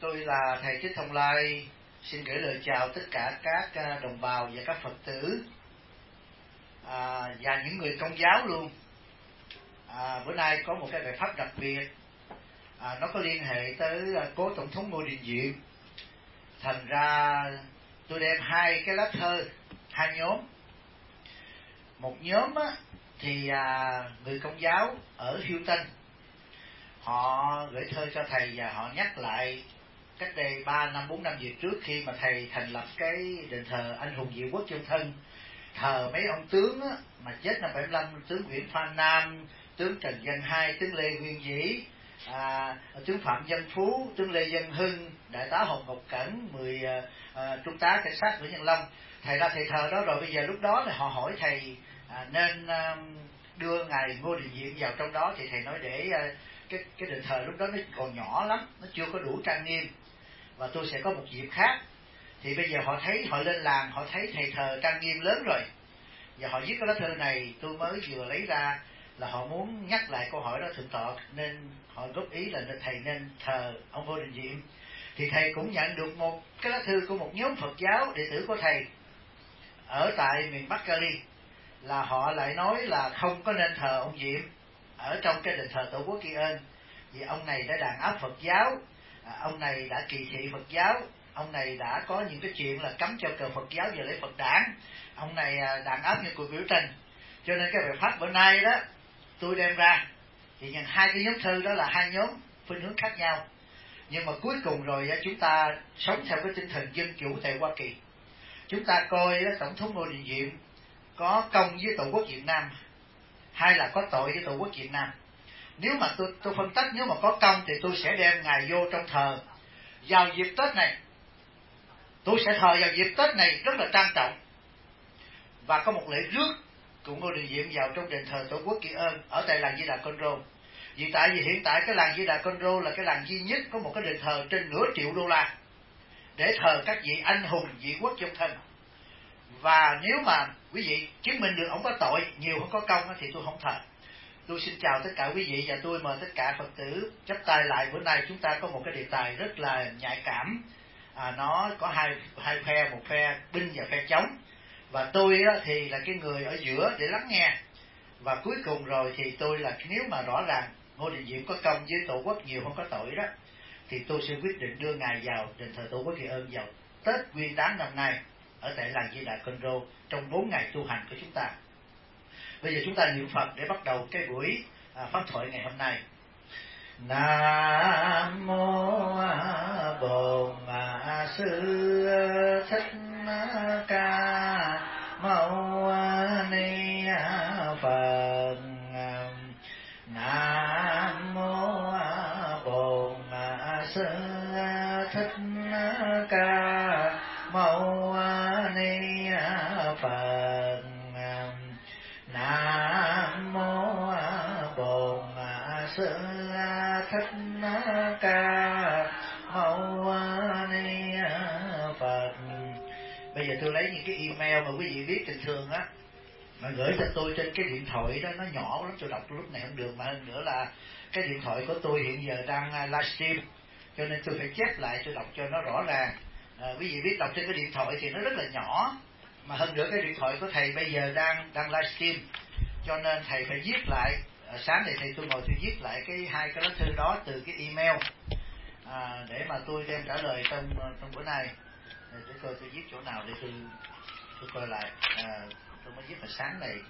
Tôi là thầy Thích Thông Lai, xin gửi lời chào tất cả các đồng bào và các Phật tử và những người Công giáo luôn. Bữa nay có một cái bài pháp đặc biệt, nó có liên hệ tới cố Tổng thống Ngô Đình Diệm. Thành ra tôi đem hai cái lá thơ, hai nhóm. Một nhóm thì người Công giáo ở Houston, họ gửi thơ cho thầy và họ nhắc lại cách đây 3 năm 4 năm về trước, khi mà thầy thành lập cái đền thờ anh hùng Diệu Quốc Châu Thân, thờ mấy ông tướng mà chết năm 75, tướng Nguyễn Phan Nam, tướng Trần Văn Hai, tướng Lê Nguyên Vĩ, tướng Phạm Văn Phú, tướng Lê Văn Hưng, đại tá Hồng Ngọc Cẩn, 10 trung tá cảnh sát Nguyễn Văn Long. Thầy ra thầy thờ đó rồi, bây giờ lúc đó là họ hỏi thầy nên đưa ngài Ngô Đình Diệm vào trong đó, thì thầy nói để cái đền thờ lúc đó nó còn nhỏ lắm, nó chưa có đủ trang nghiêm, và tôi sẽ có một dịp khác. Thì bây giờ họ thấy, họ lên làng, họ thấy thầy thờ trang nghiêm lớn rồi, và họ viết cái lá thư này tôi mới vừa lấy ra, là họ muốn nhắc lại câu hỏi đó thượng tọa, nên họ góp ý là thầy nên thờ ông Ngô Đình Diệm. Thì thầy cũng nhận được một cái lá thư của một nhóm Phật giáo đệ tử của thầy ở tại miền Bắc Cali, là họ lại nói là không có nên thờ ông Diệm ở trong cái đền thờ Tổ quốc Kỳ Ơn, vì ông này đã đàn áp Phật giáo, ông này đã kỳ thị Phật giáo, ông này đã có những cái chuyện là cấm treo cờ Phật giáo và lễ Phật đản, ông này đàn áp những cuộc biểu tình. Cho nên cái bài pháp bữa nay đó tôi đem ra thì nhận hai cái nhóm thư đó là hai nhóm phương hướng khác nhau, nhưng mà cuối cùng rồi chúng ta sống theo cái tinh thần dân chủ tại Hoa Kỳ. Chúng ta coi Tổng thống Ngô Đình Diệm có công với Tổ quốc Việt Nam hay là có tội với Tổ quốc Việt Nam. Nếu mà tôi phân tích, nếu mà có công thì tôi sẽ đem ngài vô trong thờ vào dịp Tết này. Tôi sẽ thờ vào dịp Tết này rất là trang trọng, và có một lễ rước của Ngô Đình Diệm vào trong đền thờ Tổ quốc Kỳ Ơn ở tại làng Di Đà Conroe. Vì tại vì hiện tại cái làng Di Đà Conroe là cái làng duy nhất có một cái đền thờ trên nửa triệu đô la để thờ các vị anh hùng Diệu Quốc Châu Thân. Và nếu mà quý vị chứng minh được ông có tội nhiều không có công thì tôi không thờ. Tôi xin chào tất cả quý vị, và tôi mời tất cả Phật tử chắp tay lại. Bữa nay chúng ta có một cái đề tài rất là nhạy cảm, nó có hai phe, một phe binh và phe chống, và tôi thì là cái người ở giữa để lắng nghe. Và cuối cùng rồi thì tôi là, nếu mà rõ ràng Ngô Đình Diệm có công với Tổ quốc nhiều không có tội đó, thì tôi sẽ quyết định đưa ngài vào đền thờ Tổ quốc Kỳ Ơn vào Tết Nguyên Đán năm nay ở tại làng Di Đà Conroe trong 4 ngày tu hành của chúng ta. Bây giờ chúng ta niệm Phật để bắt đầu cái buổi pháp thoại ngày hôm nay. Nam mô Bổn Sư Thích Ca Mâu Ni Phật. Nam mô Bổn Sư Thích Ca Mâu Ni Phật. Nam mô Bổn Sư Thích Ca Mâu Ni Phật. Bây giờ tôi lấy những cái email mà quý vị biết bình thường mà gửi cho tôi trên cái điện thoại đó, nó nhỏ lắm, tôi đọc lúc này không được, mà hơn nữa là cái điện thoại của tôi hiện giờ đang livestream, cho nên tôi phải chép lại, tôi đọc cho nó rõ ràng. Quý vị biết đọc trên cái điện thoại thì nó rất là nhỏ, mà hơn nữa cái điện thoại của thầy bây giờ đang livestream, cho nên thầy phải viết lại. Sáng này thầy tôi ngồi tôi viết lại hai cái lá thư đó từ cái email để mà tôi đem trả lời trong bữa nay. Để coi tôi viết chỗ nào để tôi coi lại. Tôi mới viết hồi sáng này.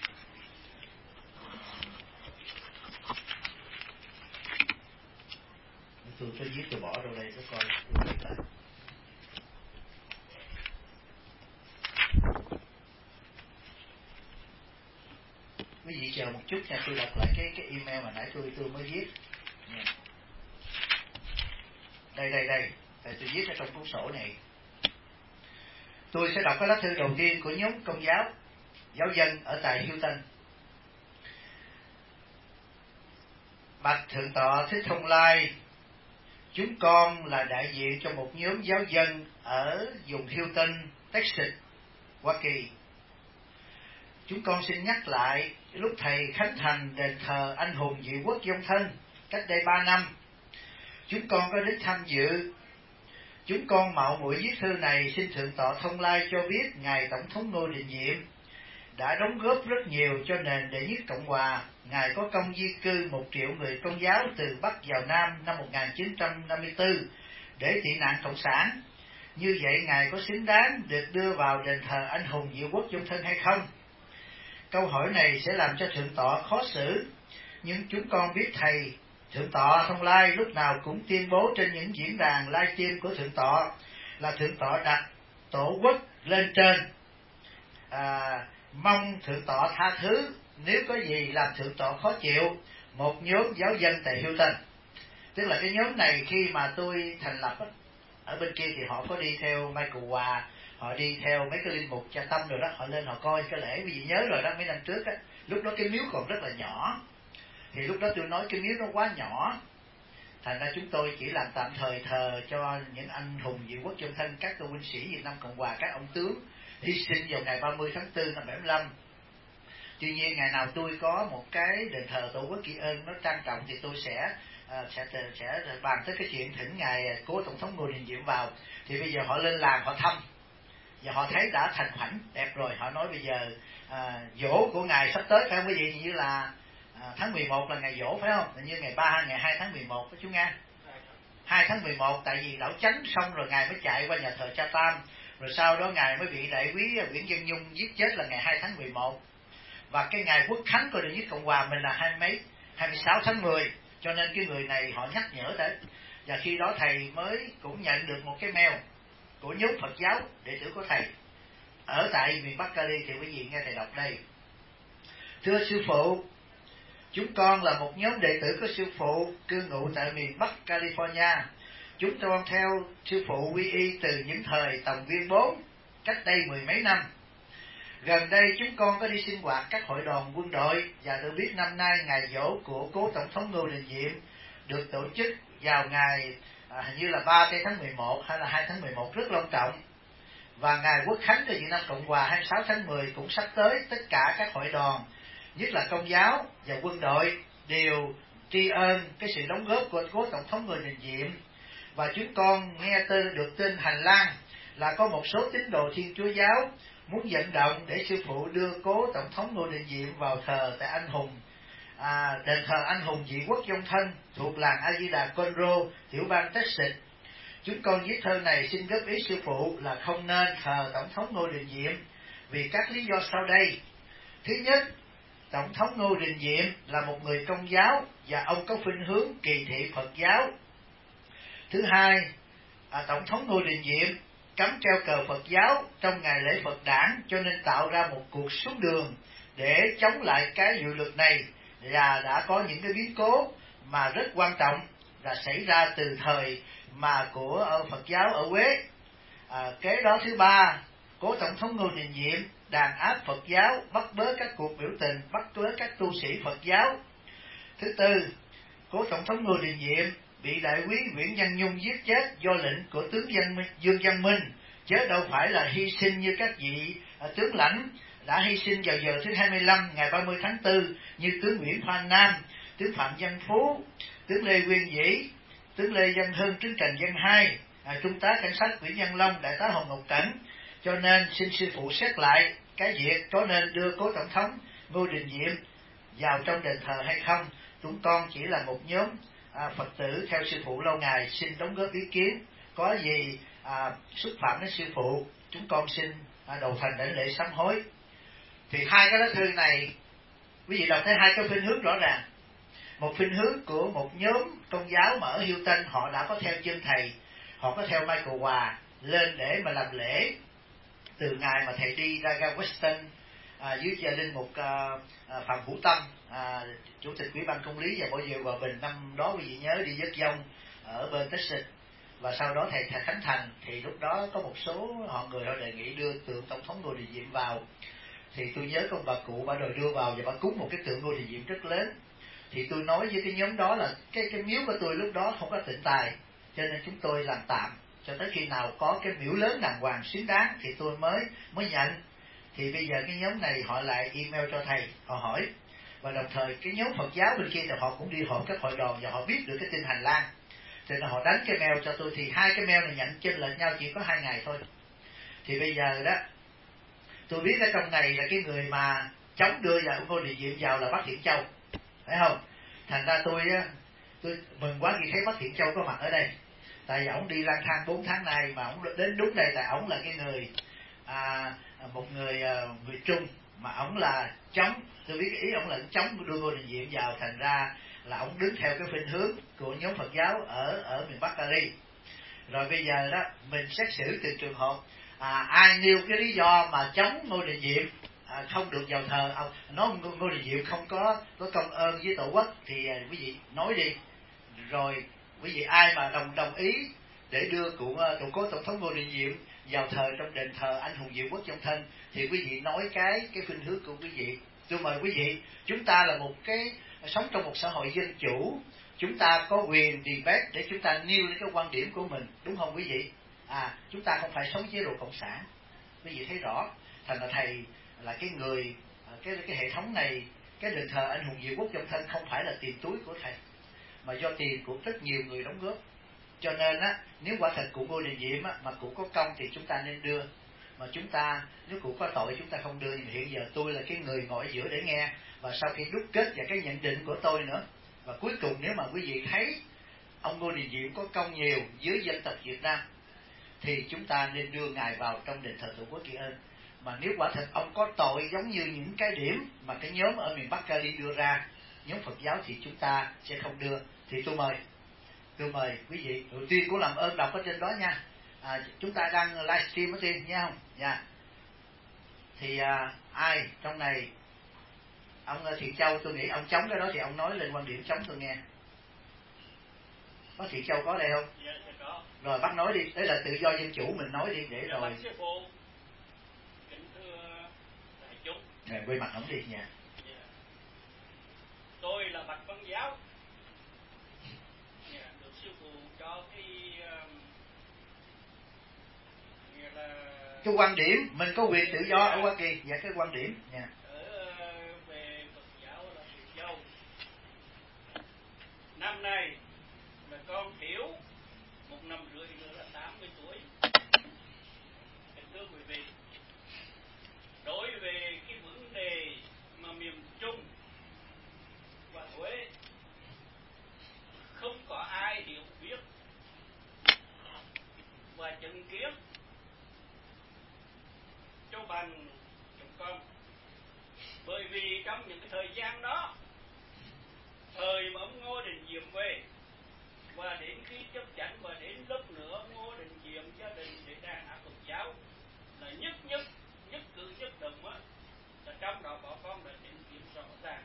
Tôi viết tôi bỏ đâu đây, tôi coi tôi viết lại. Quý vị chờ một chút nha, tôi đọc lại cái email mà nãy tôi mới viết. Đây, tôi viết ở trong cuốn sổ này. Tôi sẽ đọc cái lá thư đầu tiên của nhóm Công giáo, giáo dân ở tại Houston. Bạch Thượng tọa Thích Thông Lai, chúng con là đại diện cho một nhóm giáo dân ở vùng Houston, Texas, Hoa Kỳ. Chúng con xin nhắc lại lúc thầy khánh thành đền thờ anh hùng Diệu Quốc Châu Thân cách đây 3 năm. Chúng con có đến tham dự Chúng con mạo muội viết thư này xin Thượng tọa Thông Lai cho biết Ngài Tổng thống Ngô Đình Diệm đã đóng góp rất nhiều cho nền đệ nhất Cộng hòa. Ngài có công di cư 1 triệu người Công giáo từ Bắc vào Nam năm 1954 để tị nạn Cộng sản. Như vậy Ngài có xứng đáng được đưa vào đền thờ anh hùng diệu quốc dung thân hay không? Câu hỏi này sẽ làm cho Thượng tọa khó xử, nhưng chúng con biết Thầy Thượng tọa Thông Lai lúc nào cũng tuyên bố trên những diễn đàn livestream của Thượng tọa là Thượng tọa đặt tổ quốc lên trên, mong Thượng tọa tha thứ nếu có gì làm Thượng tọa khó chịu. Một nhóm giáo dân tại Houston, tức là cái nhóm này khi mà tôi thành lập ở bên kia thì họ có đi theo Michael Hòa, họ đi theo mấy cái linh mục cha tâm rồi đó, họ lên họ coi cái lễ. Vì nhớ rồi đó, mấy năm trước á, lúc đó cái miếu còn rất là nhỏ, thì lúc đó tôi nói cái miếu nó quá nhỏ, thành ra chúng tôi chỉ làm tạm thời thờ cho những anh hùng diệu quốc chân thân, các tu huynh sĩ Việt Nam Cộng Hòa, các ông tướng hy sinh vào ngày 30 tháng 4 năm 75. Tuy nhiên ngày nào tôi có một cái đền thờ tổ quốc tri ân nó trang trọng thì tôi sẽ bàn tới cái chuyện thỉnh ngài cố tổng thống Ngô Đình Diệm vào. Thì bây giờ họ lên làng họ thăm và họ thấy đã thành khoảnh đẹp rồi, họ nói bây giờ giỗ của ngài sắp tới phải không quý vị, như là tháng 11 là ngày giỗ phải không, như ngày 3 ngày 2 tháng 11 đó chú Nga, 2 tháng 11, tại vì lão chánh xong rồi ngài mới chạy qua nhà thờ Cha Tam, rồi sau đó ngài mới bị đại úy Nguyễn Văn Nhung giết chết là ngày 2 tháng 11, và cái ngày quốc khánh của đệ nhất Cộng hòa mình là 26 tháng 10, cho nên cái người này họ nhắc nhở tới. Và khi đó thầy mới cũng nhận được một cái mail của nhóm Phật giáo đệ tử của thầy ở tại miền Bắc Cali, thì quý vị nghe thầy đọc đây. Thưa sư phụ, chúng con là một nhóm đệ tử của sư phụ cư ngụ tại miền Bắc California. Chúng con theo sư phụ quy y từ những thời Tòng Viên 4, cách đây 10 mấy năm. Gần đây chúng con có đi sinh hoạt các hội đoàn quân đội, và được biết năm nay ngày giỗ của cố tổng thống Ngô Đình Diệm được tổ chức vào ngày hình như là 3 tháng 11 hay là 2 tháng 11 rất long trọng. Và ngày quốc khánh của Việt Nam Cộng Hòa 26 tháng 10 cũng sắp tới. Tất cả các hội đoàn, nhất là Công giáo và quân đội, đều tri ân cái sự đóng góp của cố tổng thống Ngô Đình Diệm. Và chúng con nghe được tin hành lang là có một số tín đồ Thiên Chúa giáo muốn vận động để sư phụ đưa cố tổng thống Ngô Đình Diệm vào thờ tại anh hùng đền thờ anh hùng Diệu quốc dung thân thuộc làng A Di Đà Conroe, tiểu bang Texas. Chúng con viết thơ này xin góp ý sư phụ là không nên thờ tổng thống Ngô Đình Diệm vì các lý do sau đây. Thứ nhất, tổng thống Ngô Đình Diệm là một người Công giáo và ông có khuynh hướng kỳ thị Phật giáo. Thứ hai, tổng thống Ngô Đình Diệm cấm treo cờ Phật giáo trong ngày lễ Phật đản, cho nên tạo ra một cuộc xuống đường để chống lại cái dự luật này, và đã có những cái biến cố mà rất quan trọng là xảy ra từ thời mà của Phật giáo ở Huế. Kế đó thứ ba, cố tổng thống Ngô Đình Diệm đàn áp Phật giáo, bắt bớ các cuộc biểu tình, bắt bớ các tu sĩ Phật giáo. Thứ tư, cố tổng thống Ngô Đình Diệm bị đại úy Nguyễn Văn Nhung giết chết do lệnh của tướng Dương Văn Minh, chứ đâu phải là hy sinh như các vị tướng lãnh đã hy sinh vào giờ thứ 25 ngày 30 tháng 4 như tướng Nguyễn Phan Nam, tướng Phạm Văn Phú, tướng Lê Nguyên Vĩ, tướng Lê Văn Hưng, tướng Trần Văn Hai, trung tá cảnh sát Nguyễn Văn Long, đại tá Hồ Ngọc Cẩn. Cho nên xin sư phụ xét lại cái việc có nên đưa cố tổng thống Ngô Đình Diệm vào trong đền thờ hay không. Chúng con chỉ là một nhóm Phật tử theo sư phụ lâu ngày, xin đóng góp ý kiến. Có gì xúc phạm đến sư phụ, chúng con xin đầu thành đảnh lễ sám hối. Thì hai cái lá thư này quý vị đọc thấy hai cái khuynh hướng rõ ràng. Một khuynh hướng của một nhóm Công giáo mà ở Houston, họ đã có theo chân thầy, họ có theo Michael Hòa lên để mà làm lễ từ ngày mà thầy đi ra ga Weston dưới giờ linh mục Phạm Hữu Tâm, chủ tịch Ủy ban Công lý và Bảo vệ Hòa Bình, năm đó quý vị nhớ đi dớt dông ở bên Texas. Và sau đó thầy khánh thành, thì lúc đó có một số người họ đề nghị đưa tượng tổng thống Ngô Đình Diệm vào. Thì tôi nhớ con bà cụ bà đòi đưa vào và bà cúng một cái tượng Ngô Đình Diệm rất lớn. Thì tôi nói với cái nhóm đó là cái miếu của tôi lúc đó không có tịnh tài, cho nên chúng tôi làm tạm cho tới khi nào có cái miếu lớn đàng hoàng xứng đáng thì tôi mới nhận. Thì bây giờ cái nhóm này họ lại email cho thầy, họ hỏi, và đồng thời cái nhóm Phật giáo bên kia thì họ cũng đi họp các hội đoàn và họ biết được cái tin hành lang. Thì họ đánh cái mail cho tôi, thì hai cái mail này nhận chênh lệch nhau chỉ có 2 ngày thôi. Thì bây giờ đó tôi biết ở trong này là cái người mà chống đưa vào ông Ngô Đình Diệm vào là Bác Thiện Châu, phải không? Thành ra tôi mừng quá khi thấy Bác Thiện Châu có mặt ở đây, tại vì ổng đi lang thang 4 tháng nay mà ổng đến đúng đây, tại ổng là cái người một người người Trung mà ổng là chống, tôi biết cái ý ổng là chống đưa Ngô Đình Diệm vào, thành ra là ổng đứng theo cái khuynh hướng của nhóm Phật giáo ở miền Bắc Cali. Rồi bây giờ đó mình xét xử từng trường hợp, ai nêu cái lý do mà chống Ngô Đình Diệm không được vào thờ, nói Ngô Đình Diệm không có công ơn với tổ quốc thì quý vị nói đi. Rồi quý vị ai mà đồng ý để đưa cụ cố tổng thống Ngô Đình Diệm vào thờ trong đền thờ anh hùng Diệu Quốc trong thân thì quý vị nói cái khuynh hướng của quý vị. Tôi mời quý vị, chúng ta là một cái sống trong một xã hội dân chủ, chúng ta có quyền debate để chúng ta nêu lên cái quan điểm của mình, đúng không quý vị? Chúng ta không phải sống chế độ cộng sản, quý vị thấy rõ. Thành là thầy là cái người cái hệ thống này, cái đền thờ anh hùng Diệu Quốc trong thân không phải là tiền túi của thầy, mà do tiền của rất nhiều người đóng góp. Cho nên nếu quả thật cụ Ngô Đình Diệm mà cụ có công thì chúng ta nên đưa, mà chúng ta nếu cụ có tội chúng ta không đưa. Nhưng hiện giờ tôi là cái người ngồi ở giữa để nghe, và sau khi đúc kết và cái nhận định của tôi nữa, và cuối cùng nếu mà quý vị thấy ông Ngô Đình Diệm có công nhiều với dân tộc Việt Nam thì chúng ta nên đưa ngài vào trong đền thờ Tổ quốc Kỳ Ơn. Mà nếu quả thật ông có tội giống như những cái điểm mà cái nhóm ở miền Bắc Cali đưa ra, nhóm Phật giáo, thì chúng ta sẽ không đưa. Thì tôi mời quý vị, đầu tiên cũng làm ơn đọc ở trên đó nha. Chúng ta đang livestream ở trên nha, không? Dạ. Thì ai trong này, ông Thiện Châu, tôi nghĩ ông chống cái đó thì ông nói lên quan điểm chống tôi nghe. Bác Thiện Châu có đây không? Dạ, có. Rồi bác nói đi, đấy là tự do dân chủ, mình nói đi để dạ, rồi. Sư phụ, kính thưa đại chúng. Quay mặt ổng đi nha. Dạ. Tôi là Bạch Văn Giáo. Dạ, được sư phụ cho cái nghĩa là cái quan điểm mình có quyền tự do ở Hoa Kỳ. Dạ, cái quan điểm nha. Về Phật giáo là Thiện Châu. Năm nay là con thiếu 1 năm rưỡi nữa là 80 tuổi. Kính thưa quý vị, đối về cái vấn đề mà miền Trung và Huế không có ai hiểu biết và chứng kiến cho bằng chúng con. Bởi vì trong những cái thời gian đó, thời mà ông Ngô Đình Diệm về, và đến khi chấp chắn, và đến lúc nữa ông Ngô Đình Diệm gia đình để đàn áp Phật giáo là nhất cử nhất động á, là trong đó bà con đã chứng kiến rõ ràng.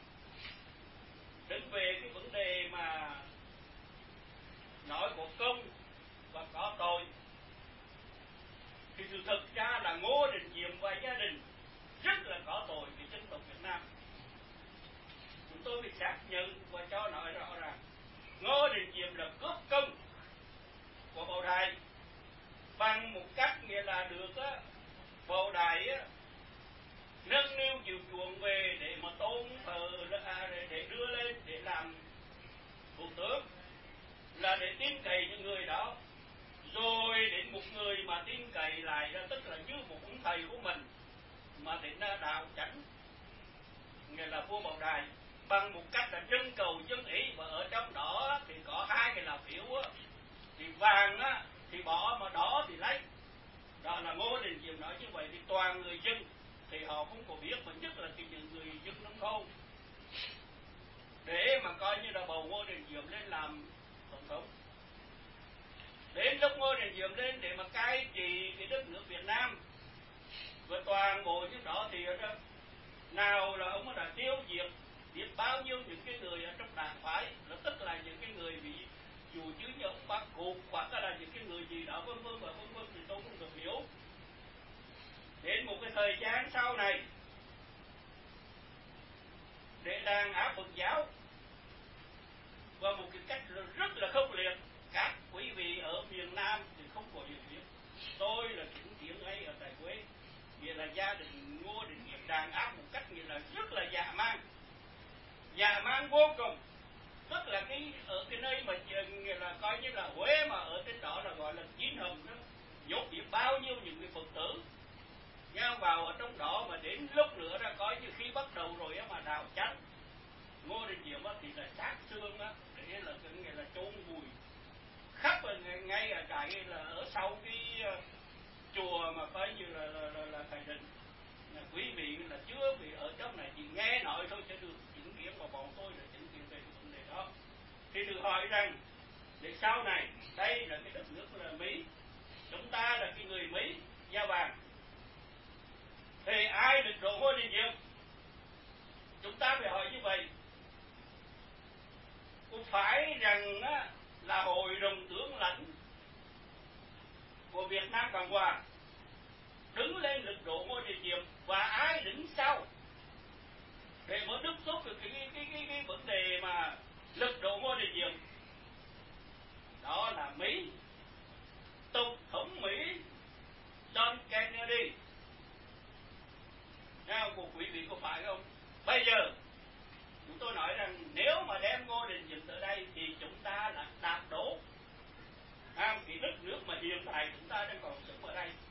Đến về cái vấn đề mà nói có công và có tội, thì sự thật ra là Ngô Đình Diệm và gia đình rất là có tội với dân tộc Việt Nam. Chúng tôi phải xác nhận và cho nói rõ ràng, Ngô Đình Diệm là cướp công của Bảo Đại bằng một cách nghĩa là được Bảo Đại nâng niu chịu chuộng về để mà tôn thờ, để đưa lên để làm thủ tướng, là để tin cậy những người đó. Rồi đến một người mà tin cậy lại ra, tức là như một ông thầy của mình mà đến đạo chánh, nghĩa là vua Bảo Đại, bằng một cách là trưng cầu dân ý. Và ở trong đó thì có 2 cái là phiếu á, thì vàng á thì bỏ, mà đỏ thì lấy. Đó là Ngô Đình Diệm nói như vậy thì toàn người dân thì họ không có biết, mà nhất là những người dân nông thôn, để mà coi như là bầu Ngô Đình Diệm lên làm tổng thống. Đến lúc Ngô Đình Diệm lên để mà cai trị cái đất nước Việt Nam, và toàn bộ những đó thì nào là ông đã tiêu diệt biết bao nhiêu những cái người ở trong đảng phái, là tức là những cái người bị dù chứ như ông Bác Cục, hoặc là những cái người gì đó vân vân thì tôi không được hiểu. Đến một cái thời gian sau này, để đàn áp Phật giáo và một cái cách rất là khốc liệt. Các quý vị ở miền Nam thì không có hiểu biết, tôi là chứng kiến ấy ở tại Huế, nghĩa là gia đình Ngô Đình Diệm đàn áp một cách nghĩa là rất là dã man vô cùng. Tức là cái ở cái nơi vào ở trong đó mà đến lúc nữa ra coi như khi bắt đầu rồi á mà đào chánh Ngô Đình Diệm á thì là sát xương á, để là cái nghĩa là chôn vùi khắp ở ngay ở cái là ở sau cái chùa mà coi như là Thầy Định. Quý vị là chưa bị ở trong này chỉ nghe nói thôi, chứ được chứng kiến, và bọn tôi là chứng kiến về cái vấn đề đó. Thì được hỏi rằng để sau này đây là cái đất nước là Mỹ, chúng ta là cái người Mỹ da vàng, thì ai được độ Ngô Đình Diệm? Chúng ta phải hỏi như vậy. Cũng phải rằng á, là hội đồng tướng lãnh của Việt Nam Cộng Hòa đứng lên lực độ Ngô Đình Diệm, và ai đứng sau để mà đúc thúc được cái vấn đề mà lực độ Ngô Đình Diệm? Đó là Mỹ, tổng thống Mỹ John Kennedy. Của quý vị có phải không? Bây giờ chúng tôi nói rằng nếu mà đem Ngô Đình Diệm tới đây thì chúng ta là đạp đổ cái đất nước mà hiện tại chúng ta đang còn sống ở đây,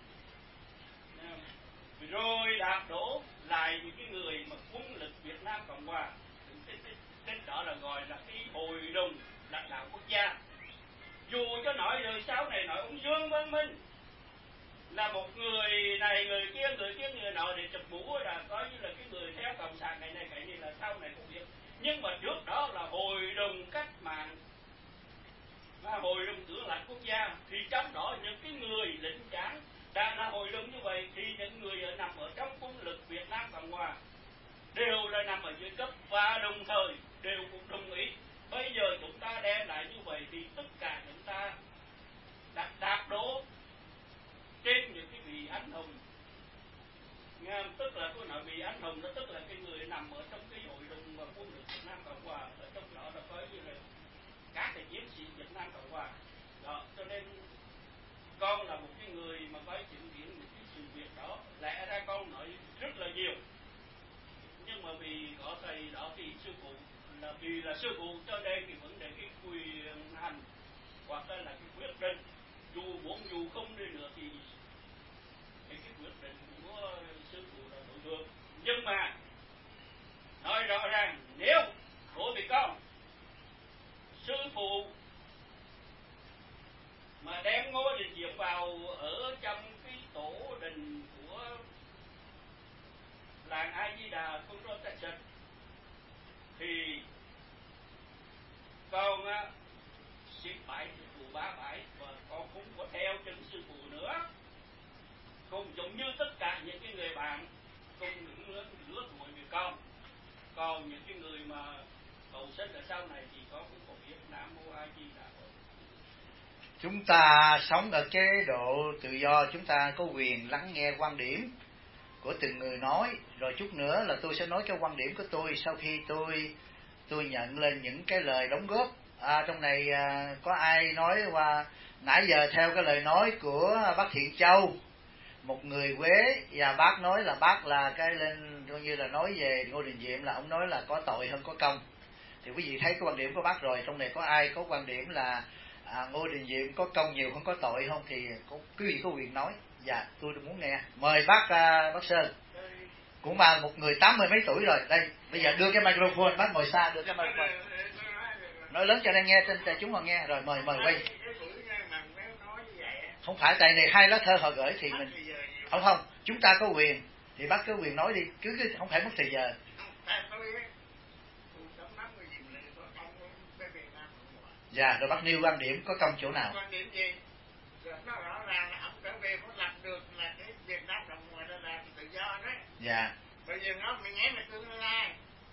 rồi đạp đổ lại những cái người mà quân lực Việt Nam Cộng Hòa. Cái đó là gọi là cái hội đồng lãnh đạo quốc gia. Dù cho nói rồi sau này nói ông Dương Văn Minh là một người này người kia người nọ để chụp mũ, là coi như là cái người theo cộng sản cái này là sau này cũng biết. Nhưng mà trước đó là hội đồng cách mạng, là hội đồng tướng lãnh quốc gia, thì trong đó những cái người lính tráng đã là hội đồng như vậy, thì những người nằm ở trong quân lực Việt Nam Cộng Hòa đều là nằm ở dưới cấp, và đồng thời đều cũng đồng ý. Bây giờ chúng ta đem lại như vậy thì tất cả chúng ta đặt đạp đổ trên những cái vị anh hùng. Nghe, tức là tôi nói vị anh hùng đó, tức là cái người nằm ở trong cái hội đồng và quân lực Việt Nam Cộng Hòa, ở trong đó là coi như là các cái chiến sĩ Việt Nam Cộng Hòa đó. Cho nên con là một cái người mà có chứng kiến những cái sự việc đó, lẽ ra con nói rất là nhiều, nhưng mà vì có thầy đó thì sư phụ là vì là sư phụ, cho nên cái vấn đề cái quyền hành hoặc là cái quyết định, dù muốn dù không đi nữa thì cái quyết định của sư phụ là tối thượng. Nhưng mà nói rõ ràng, nếu đối với con, sư phụ mà đem Ngô Đình Diệm vào ở trong cái tổ đình của làng A Di Đà Công Rô Texas, thì con xin phải sư phụ bá bái, và con không có theo chân sư phụ nữa, cũng giống như tất cả những cái người bạn cùng những lứa tuổi với con. Còn những cái người mà cầu sinh ở sau này thì con cũng có biết Nam Mô A Di Đà Phật. Chúng ta sống ở chế độ tự do, chúng ta có quyền lắng nghe quan điểm của từng người nói, rồi chút nữa là tôi sẽ nói cái quan điểm của tôi sau khi tôi nhận lên những cái lời đóng góp. Trong này có ai nói qua nãy giờ theo cái lời nói của bác Thiện Châu, một người Quế, và bác nói là bác là cái lên coi như là nói về Ngô Đình Diệm là ông nói là có tội hơn có công. Thì quý vị thấy cái quan điểm của bác rồi. Trong này có ai có quan điểm là Ngô Đình Diệm có công nhiều hơn có tội không, thì quý vị có quyền nói. Dạ, tôi muốn nghe. Mời bác Sơn, cũng là một người 80 mấy tuổi rồi. Đây, bây giờ đưa cái microphone, bác ngồi xa đưa cái microphone, nói lớn cho nên nghe, trên chúng còn nghe. Rồi mời quay. Không phải tại này hai lá thơ họ gửi thì mình không, chúng ta có quyền thì bác có quyền nói đi, cứ không phải mất thời giờ. Dạ, rồi bác nêu quan điểm có công chỗ nào? Quan điểm gì? Nó rõ ràng là ông trở về có làm được là cái Việt Nam Cộng Hòa đó là tự do đấy. Dạ. Bây giờ nó mình nghe là tương lai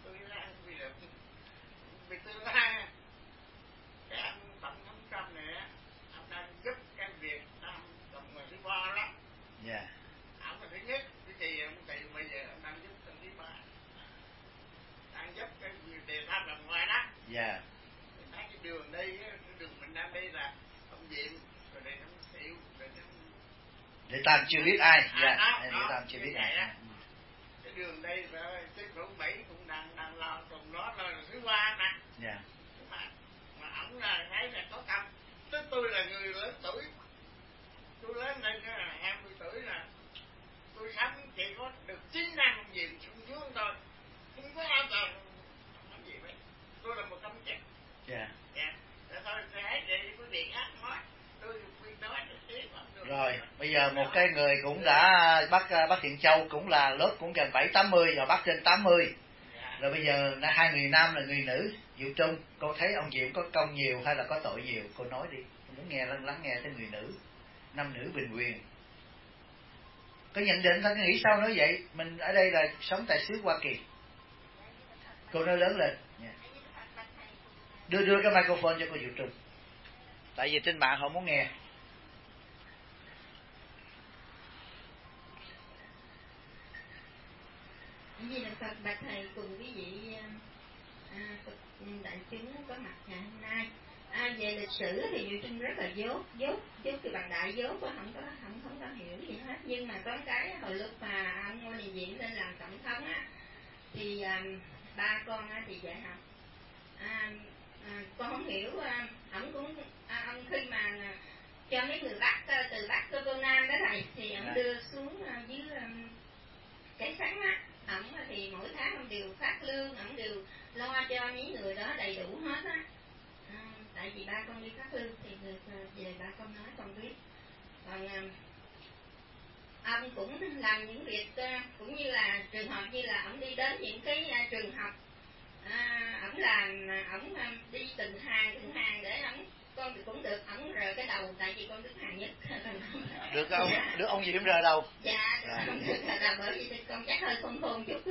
vì tương lai cái ông tổng thống Trump này ông đang giúp cái Việt Nam Cộng Hòa thứ ba đó. Dạ. Ông là thứ nhất, cái gì ông thì bây giờ ông đang giúp lần thứ ba, đang giúp cái Việt Nam Cộng Hòa đó. Dạ. Cái đường đây, cái đường mình đang đi là ông Diệm, rồi đây ông Xỉu, rồi để Tam chưa biết ai. Dạ, để Tam chưa biết ai. Cái đường đây rồi chính phủ Mỹ cũng đang lo cùng nó là thứ ba mà. Dạ. Mà ông là thấy là có công. Tức tôi là người lớn tuổi, tôi lớn lên là 20 tuổi là tôi sống chỉ giờ một cái người cũng đã bác Thiện Châu cũng là lớp cũng gần 7-80 và bác trên 80. Rồi bây giờ hai người nam là người nữ. Diệu Trung, cô thấy ông Diệm có công nhiều hay là có tội nhiều? Cô nói đi, cô muốn nghe lắng nghe tới người nữ, nam nữ bình quyền. Có nhận định thôi, nghĩ sao nói vậy? Mình ở đây là sống tại xứ Hoa Kỳ. Cô nói lớn lên. Đưa cái microphone cho cô Diệu Trung. Tại vì trên mạng họ muốn nghe. Vì là Phật bạch thầy cùng quý vị đại chúng có mặt ngày hôm nay. Về lịch sử thì Diệu Trung rất là dốt cái bằng đại dốt không có hiểu gì hết. Nhưng mà có cái hồi lúc mà ông Ngô Đình Diệm lên làm tổng thống á, thì ba con thì dạy học. Con không hiểu, ông khi mà cho mấy người Bắc từ Bắc vô Nam đó thầy, thì ông đưa xuống dưới cái sắn á, ổng thì mỗi tháng ông đều phát lương, ổng đều lo cho những người đó đầy đủ hết á. Tại vì ba con đi phát lương thì về ba con nói con biết. Còn ông cũng làm những việc cũng như là trường hợp như là ông đi đến những cái trường học, ổng đi từng hàng để ổng con cũng được ổng rờ cái đầu, tại vì con đứng hàng nhất. Được ông Diệm rờ đầu. Dạ, không được rờ đầu, bởi vì con chắc hơi khôn chút.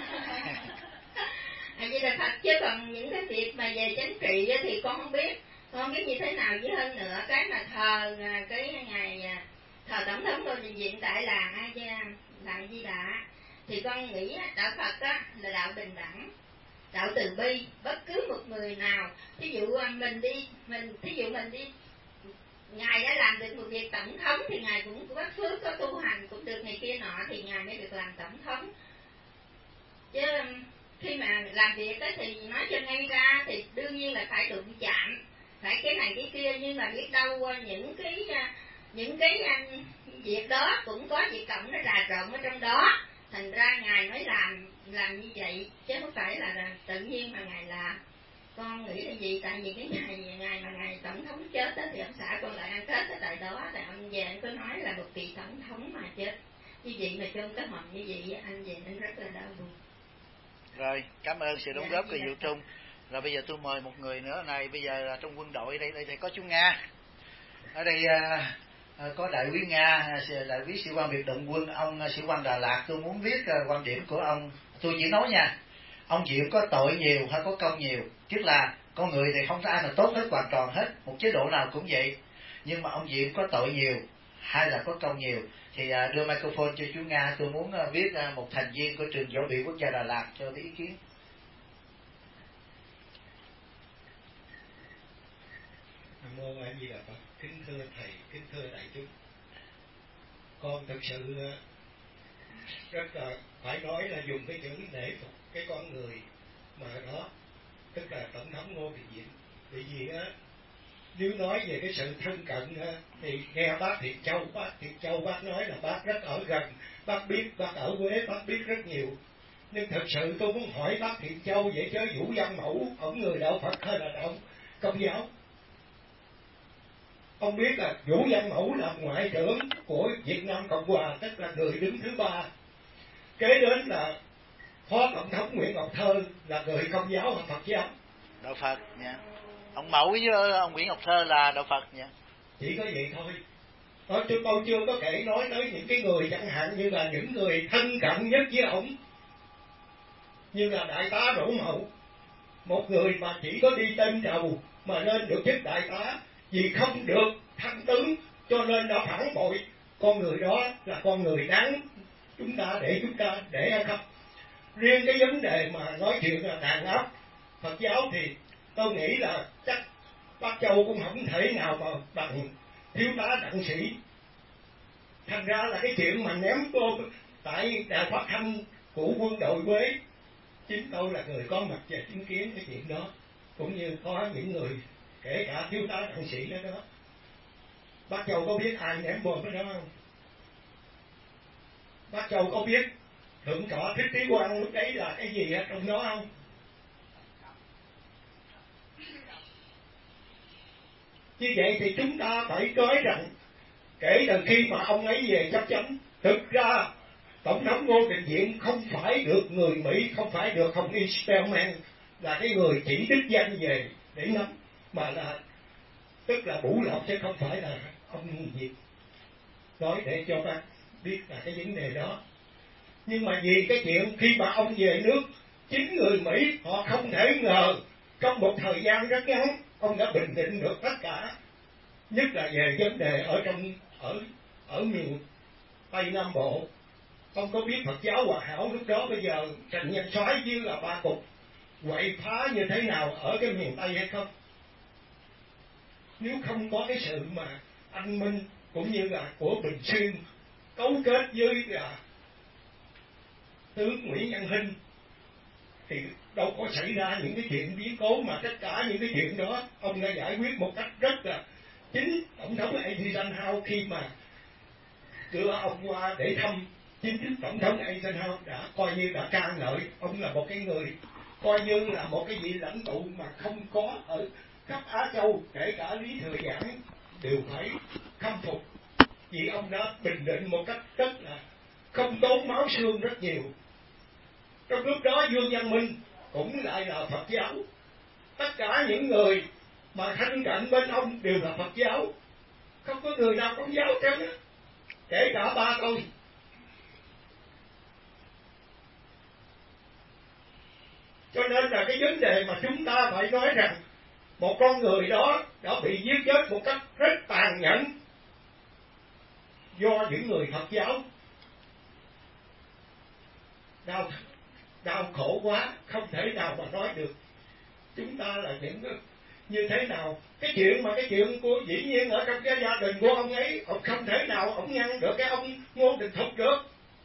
Vậy là thật, chứ còn những cái việc mà về chính trị thì con không biết như thế nào. Với hơn nữa cái mà thờ cái ngày thờ tổng thống Ngô Đình Diệm tại làng Di Đà, thì con nghĩ đạo Phật á là đạo bình đẳng, đạo từ bi. Bất cứ một người nào, thí dụ mình đi ngài đã làm được một việc tổng thống thì ngài cũng có phước, có tu hành cũng được này kia nọ thì ngài mới được làm tổng thống. Chứ khi mà làm việc đó thì nói cho ngay ra thì đương nhiên là phải đụng chạm, phải cái này cái kia, nhưng mà biết đâu những cái việc đó cũng có việc cộng nó rà rộng ở trong đó, thành ra ngài mới làm như vậy, chứ không phải là tự nhiên mà ngài làm. Con nghĩ là gì? Tại vì cái ngày mà ngài tổng thống chết đó, thì ông xã con lại ăn Tết ở tại đó, tại ông về anh có nói là một vị tổng thống mà chết như vậy mà trong cái hòm như vậy, anh về anh rất là đau buồn. Rồi, cảm ơn sự đóng góp của Diệu Trung. Rồi bây giờ tôi mời một người nữa này, bây giờ là trong quân đội đây thì có chú Nga. Ở đây có đại úy Nga, đại úy sĩ quan biệt động quân, ông sĩ quan Đà Lạt. Tôi muốn biết quan điểm của ông. Tôi chỉ nói nha, ông Diệm có tội nhiều hay có công nhiều? Tức là con người thì không có ai mà tốt hết hoàn toàn hết, một chế độ nào cũng vậy. Nhưng mà ông Diệm có tội nhiều hay là có công nhiều? Thì đưa microphone cho chú Nga. Tôi muốn biết một thành viên của trường Võ bị Quốc gia Đà Lạt cho ý kiến. Nam mô A Di Đà Phật. Kính thưa thầy, kính thưa đại chúng, con thực sự rất là phải nói là dùng cái chữ nể phục cái con người mà đó, tức là tổng thống Ngô Đình Diệm. Bởi vì nếu nói về cái sự thân cận thì nghe bác Thiện Châu bác nói là bác rất ở gần, bác biết, bác ở Huế bác biết rất nhiều. Nhưng thật sự tôi muốn hỏi bác Thiện Châu vậy chứ Vũ Văn Mẫu, ông người đạo Phật hay là đạo Công giáo? Ông biết là Vũ Văn Mẫu là ngoại trưởng của Việt Nam Cộng Hòa, tức là người đứng thứ ba. Kế đến là Phó Tổng thống Nguyễn Ngọc Thơ là người Công giáo hoặc Phật giáo? Đạo Phật nha. Ông Mẫu với ông Nguyễn Ngọc Thơ là đạo Phật nha. Chỉ có vậy thôi. Tôi chưa có thể nói tới những cái người chẳng hạn như là những người thân cận nhất với ông, như là đại tá Đỗ Mậu, một người mà chỉ có đi tên đầu mà lên được chức đại tá, vì không được thăng tướng cho nên đã phản bội. Con người đó là con người đáng chúng ta để hay không? Riêng cái vấn đề mà nói chuyện là đàn áp Phật giáo thì tôi nghĩ là chắc bác Châu cũng không thể nào mà bằng thiếu tá Đặng Sĩ. Thành ra là cái chuyện mà ném bom tại đài phát thanh của quân đội Huế, chính tôi là người có mặt và chứng kiến cái chuyện đó, cũng như có những người kể cả thiếu tá Đặng Sĩ đó. Bác Châu có biết ai ném bom ở đó không? Bác Châu có biết Thượng tọa Thích Trí Quang lúc đấy là cái gì ở trong đó không? Như vậy thì chúng ta phải nói rằng kể từ khi mà ông ấy về chấp chánh. Thực ra Tổng thống Ngô Đình Diệm không phải được người Mỹ, không phải được Hồng Y Spellman là cái người chỉ đích danh về để nắm, mà là tức là Bủ Lộc chứ không phải là ông Diệm. Nói để cho bác biết là cái vấn đề đó. Nhưng mà vì cái chuyện khi mà ông về nước, chính người Mỹ họ không thể ngờ trong một thời gian rất ngắn ông đã bình định được tất cả, nhất là về vấn đề ở miền Tây Nam Bộ. Ông có biết Phật giáo Hòa Hảo lúc đó bây giờ Trần Nhân Soái với là Ba Cục quậy phá như thế nào ở cái miền Tây hay không? Nếu không có cái sự mà anh minh cũng như là của Bình Xuyên cấu kết với là tướng Nguyễn Văn Hinh thì đâu có xảy ra những cái chuyện biến cố, mà tất cả những cái chuyện đó ông đã giải quyết một cách rất là chính. Tổng thống Eisenhower khi mà đưa ông qua để thăm, chính Tổng thống Eisenhower đã coi như đã ca ngợi ông là một cái người coi như là một cái vị lãnh tụ mà không có ở khắp Á Châu, kể cả Lý Thừa Giảng đều phải khâm phục, vì ông đã bình định một cách rất là không tốn máu xương rất nhiều. Trong lúc đó Dương Văn Minh cũng lại là Phật giáo, tất cả những người mà thanh cận bên ông đều là Phật giáo, không có người nào Công giáo trơn á, kể cả ba tôi. Cho nên là cái vấn đề mà chúng ta phải nói rằng một con người đó đã bị giết chết một cách rất tàn nhẫn do những người Phật giáo. Đau khổ quá, không thể nào mà nói được. Chúng ta là những như thế nào? Cái chuyện của dĩ nhiên ở trong cái gia đình của ông ấy, ông không thể nào ông ngăn được cái ông Ngô Đình Thục được.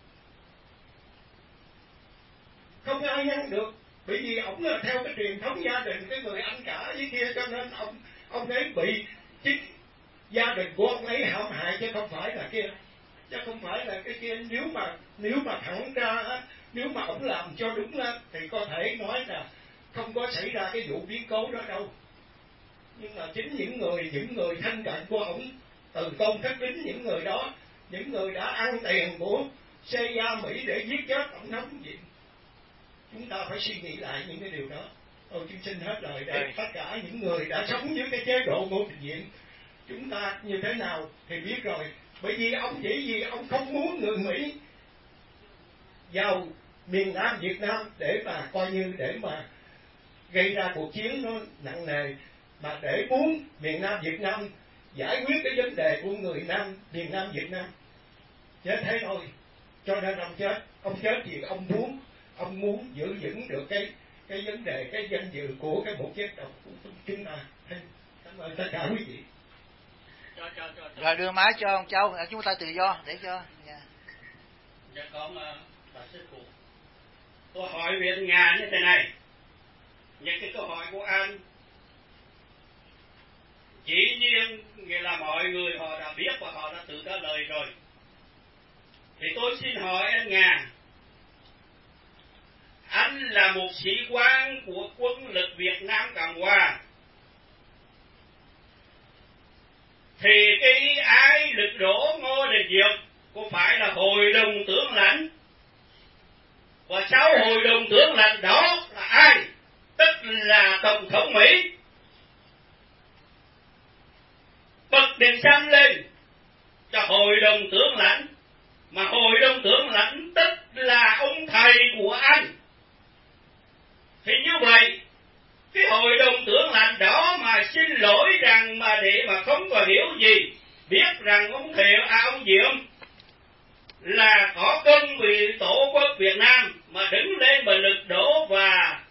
Không ai ngăn được, bởi vì ông là theo cái truyền thống gia đình, cái người anh cả với kia, cho nên ông ấy bị chính gia đình của ông ấy hãm hại chứ không phải là kia. Chứ không phải là cái kia. Nếu mà thẳng ra, nếu mà ông làm cho đúng á, thì có thể nói là không có xảy ra cái vụ biến cố đó đâu. Nhưng mà chính những người thân cận của ông, từ Tôn Thất Đính, những người đó, những người đã ăn tiền của CIA Mỹ để giết chết tổng thống gì, chúng ta phải suy nghĩ lại những cái điều đó. Tôi xin hết lời để tất cả những người đã sống dưới cái chế độ Ngô Đình Diệm, chúng ta như thế nào thì biết rồi. Bởi vì ông chỉ vì ông không muốn người Mỹ vào miền Nam Việt Nam để mà coi như để mà gây ra cuộc chiến nó nặng nề, mà để muốn miền Nam Việt Nam giải quyết cái vấn đề của người miền Nam Việt Nam. Chứ thế thôi. Cho nên ông chết vì ông muốn giữ vững được cái vấn đề, cái danh dự của cái một dân tộc của chúng ta. Cảm ơn tất cả quý vị. Rồi đưa máy cho ông Châu, chúng ta tự do để cho. Dạ con bà sư phụ. Tôi hỏi huyện Nga như thế này. Những cái câu hỏi của anh chỉ nhiên nghĩa là mọi người họ đã biết và họ đã tự trả lời rồi. Thì tôi xin hỏi anh Nga, anh là một sĩ quan của quân lực Việt Nam Cộng Hòa, thì cái ai lực đổ Ngô Đình Diệm có phải là hội đồng tướng lãnh? Và sau hội đồng tướng lãnh đó là ai? Tức là Tổng thống Mỹ bật đèn xanh lên cho hội đồng tướng lãnh, mà hội đồng tướng lãnh tức là ông thầy của anh. Thì như vậy, cái hội đồng tướng lãnh đó mà xin lỗi rằng mà để mà không có hiểu gì, biết rằng ông Diệm là có công vì tổ quốc Việt Nam mà đứng lên mà lực đổ và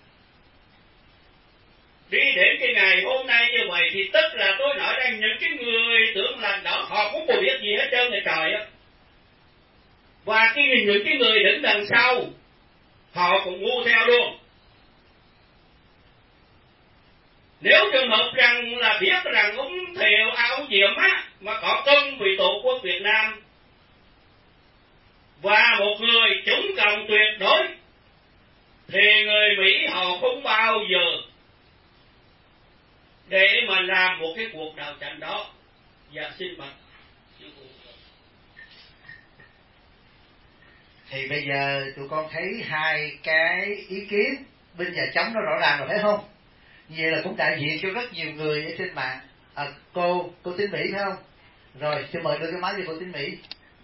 đi đến cái ngày hôm nay như vậy, thì tức là tôi nói rằng những cái người tướng lãnh đó họ cũng không biết gì hết trơn này trời á. Và những cái người đứng đằng sau họ cũng ngu theo luôn. Nếu trường hợp rằng là biết rằng ông Diệm á mà có công vì tổ quốc Việt Nam và một người chống cộng tuyệt đối, thì người Mỹ họ không bao giờ để mà làm một cái cuộc đào tranh đó. Và xin bạch Thì bây giờ tụi con thấy hai cái ý kiến bên và chống nó rõ ràng rồi phải không? Như vậy là cũng đại diện cho rất nhiều người ở trên mạng. Cô Tín Mỹ phải không? Rồi, xin mời đưa cái máy cho cô Tín Mỹ.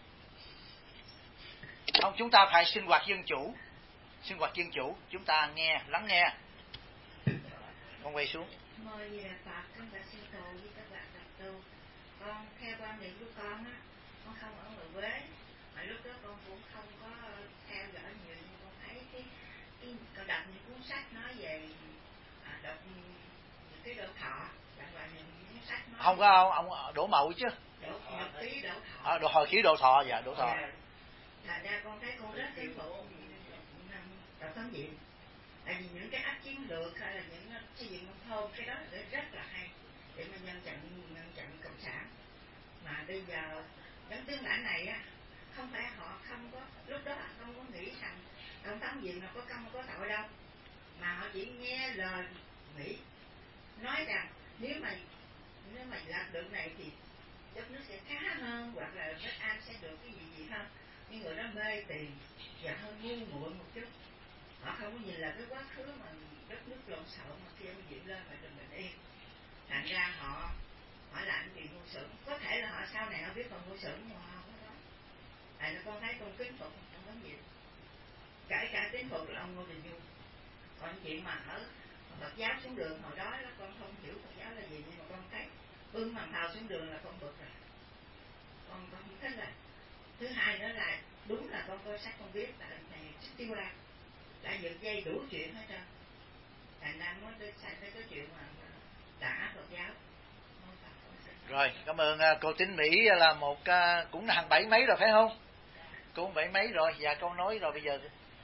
Không, chúng ta phải sinh hoạt dân chủ. Sinh hoạt dân chủ, chúng ta lắng nghe. Con quay xuống. Mời gì là Phật, con đã sư tù với các bạn Phật tu. Con theo quan điểm của con á, con không ở ngoài Quế, mà lúc đó con cũng không có theo dõi nhiều, nhưng con thấy con đọc những cuốn sách nói về đọc những cái độ thọ, đọc lại những cuốn sách nói không có ông Đỗ Mậu chứ. Nhật ký Đỗ Thọ. Hồi ký Đỗ Thọ, dạ Đỗ Thọ. Thành ra con thấy con rất tiến bộ đọc tóm diện. Tại vì những cái áp chiến lược hay là những xây dựng nông thôn, cái đó rất là hay để mà ngăn chặn cộng sản. Mà bây giờ những tướng lãnh này á, không phải họ không có, lúc đó không có nghĩ rằng cộng tóm diện là có công có tội đâu, mà họ chỉ nghe lời Mỹ nói rằng nếu mà làm được này thì đất nước sẽ khá hơn, hoặc là nước Anh sẽ được cái gì hơn. Nhưng người đó mê tiền và hơi ngu muội một chút, họ không có nhìn là cái quá khứ mà đất nước lộn xộn mà khi ông Diệm lên mà bình yên. Thành ra họ làm chuyện ngu xuẩn. Có thể là họ sau này họ biết còn ngu xuẩn nhưng mà họ không có. Tại nó con thấy con kính phục không có gì. Kể cả kính phục là ông Ngô Đình Dung. Còn chuyện mà ở Phật giáo xuống đường hồi đó là con không hiểu Phật giáo là gì, nhưng mà con thấy bưng màn thầu xuống đường là con bực rồi. Con không thích là. Thứ hai nữa là đúng là con coi sách con biết là thầy Thích Tiêu La đã dựng dây đủ chuyện hết trơn. Thành ra mới xảy ra cái chuyện mà đã Phật giáo. Rồi, cảm ơn cô Tín Mỹ là một cũng hàng 7 mấy rồi phải không? Cô 7 mấy rồi, dạ con nói rồi bây giờ.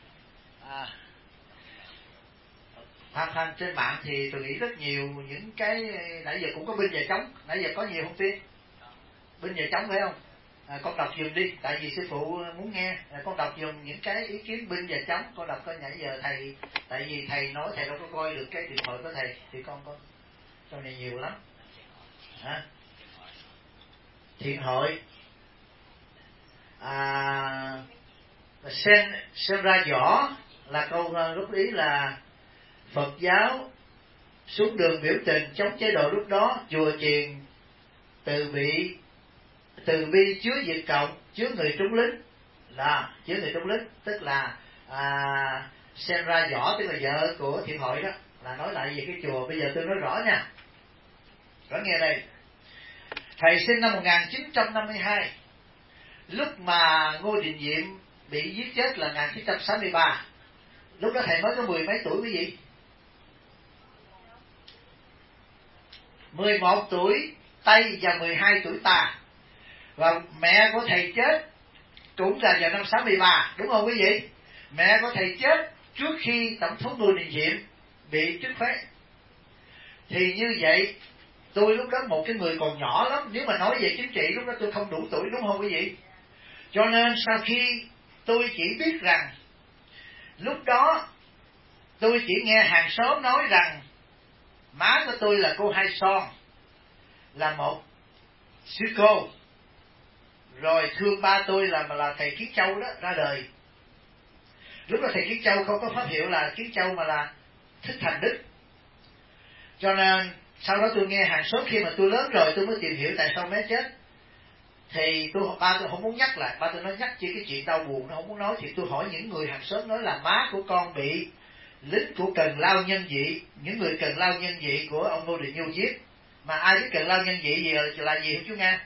Tham trên mạng thì tôi nghĩ rất nhiều những cái nãy giờ cũng có binh và chống, nãy giờ có nhiều thông tin. Binh và chống phải không? Con đọc dùm đi, tại vì sư phụ muốn nghe. Con đọc dùm những cái ý kiến binh và chống, con đọc coi nãy giờ thầy, tại vì thầy nói thầy đâu có coi được cái điện thoại của thầy thì con trong này nhiều lắm. Thiện hội xem ra rõ là câu góp ý là Phật giáo xuống đường biểu tình chống chế độ lúc đó, chùa chiền từ bi chứa Việt Cộng, chứa người trung lính, là chứa người trung lính, tức là xem ra rõ, tức là vợ của Thiện hội đó là nói lại về cái chùa. Bây giờ tôi nói rõ nha, rõ nghe đây. Thầy sinh năm 1952, lúc mà Ngô Đình Diệm bị giết chết là 1963. Lúc đó thầy mới có 10 mấy tuổi quý vị? 11 tuổi Tây và 12 tuổi Ta. Và mẹ của thầy chết cũng là vào năm 63, đúng không quý vị? Mẹ của thầy chết trước khi Tổng thống Ngô Đình Diệm bị truất phế. Thì như vậy, tôi lúc đó một cái người còn nhỏ lắm, nếu mà nói về chính trị lúc đó tôi không đủ tuổi, đúng không quý vị? Cho nên sau khi tôi chỉ biết rằng lúc đó tôi chỉ nghe hàng xóm nói rằng má của tôi là cô Hai Son, là một sư cô, rồi thương ba tôi là thầy Kiến Châu đó ra đời. Lúc đó thầy Kiến Châu không có pháp hiệu là Kiến Châu mà là Thích Thành Đức. Cho nên sau đó tôi nghe hàng xóm, khi mà tôi lớn rồi tôi mới tìm hiểu tại sao bé chết. Thì ba tôi không muốn nhắc lại, ba tôi nói nhắc chi cái chuyện đau buồn nó không muốn nói. Thì tôi hỏi những người hàng xóm, nói là má của con bị lính của Cần Lao Nhân Dị, những người Cần Lao Nhân Dị của ông Ngô Đình Nhu giết. Mà ai biết Cần Lao Nhân Dị gì là gì không chú Nga?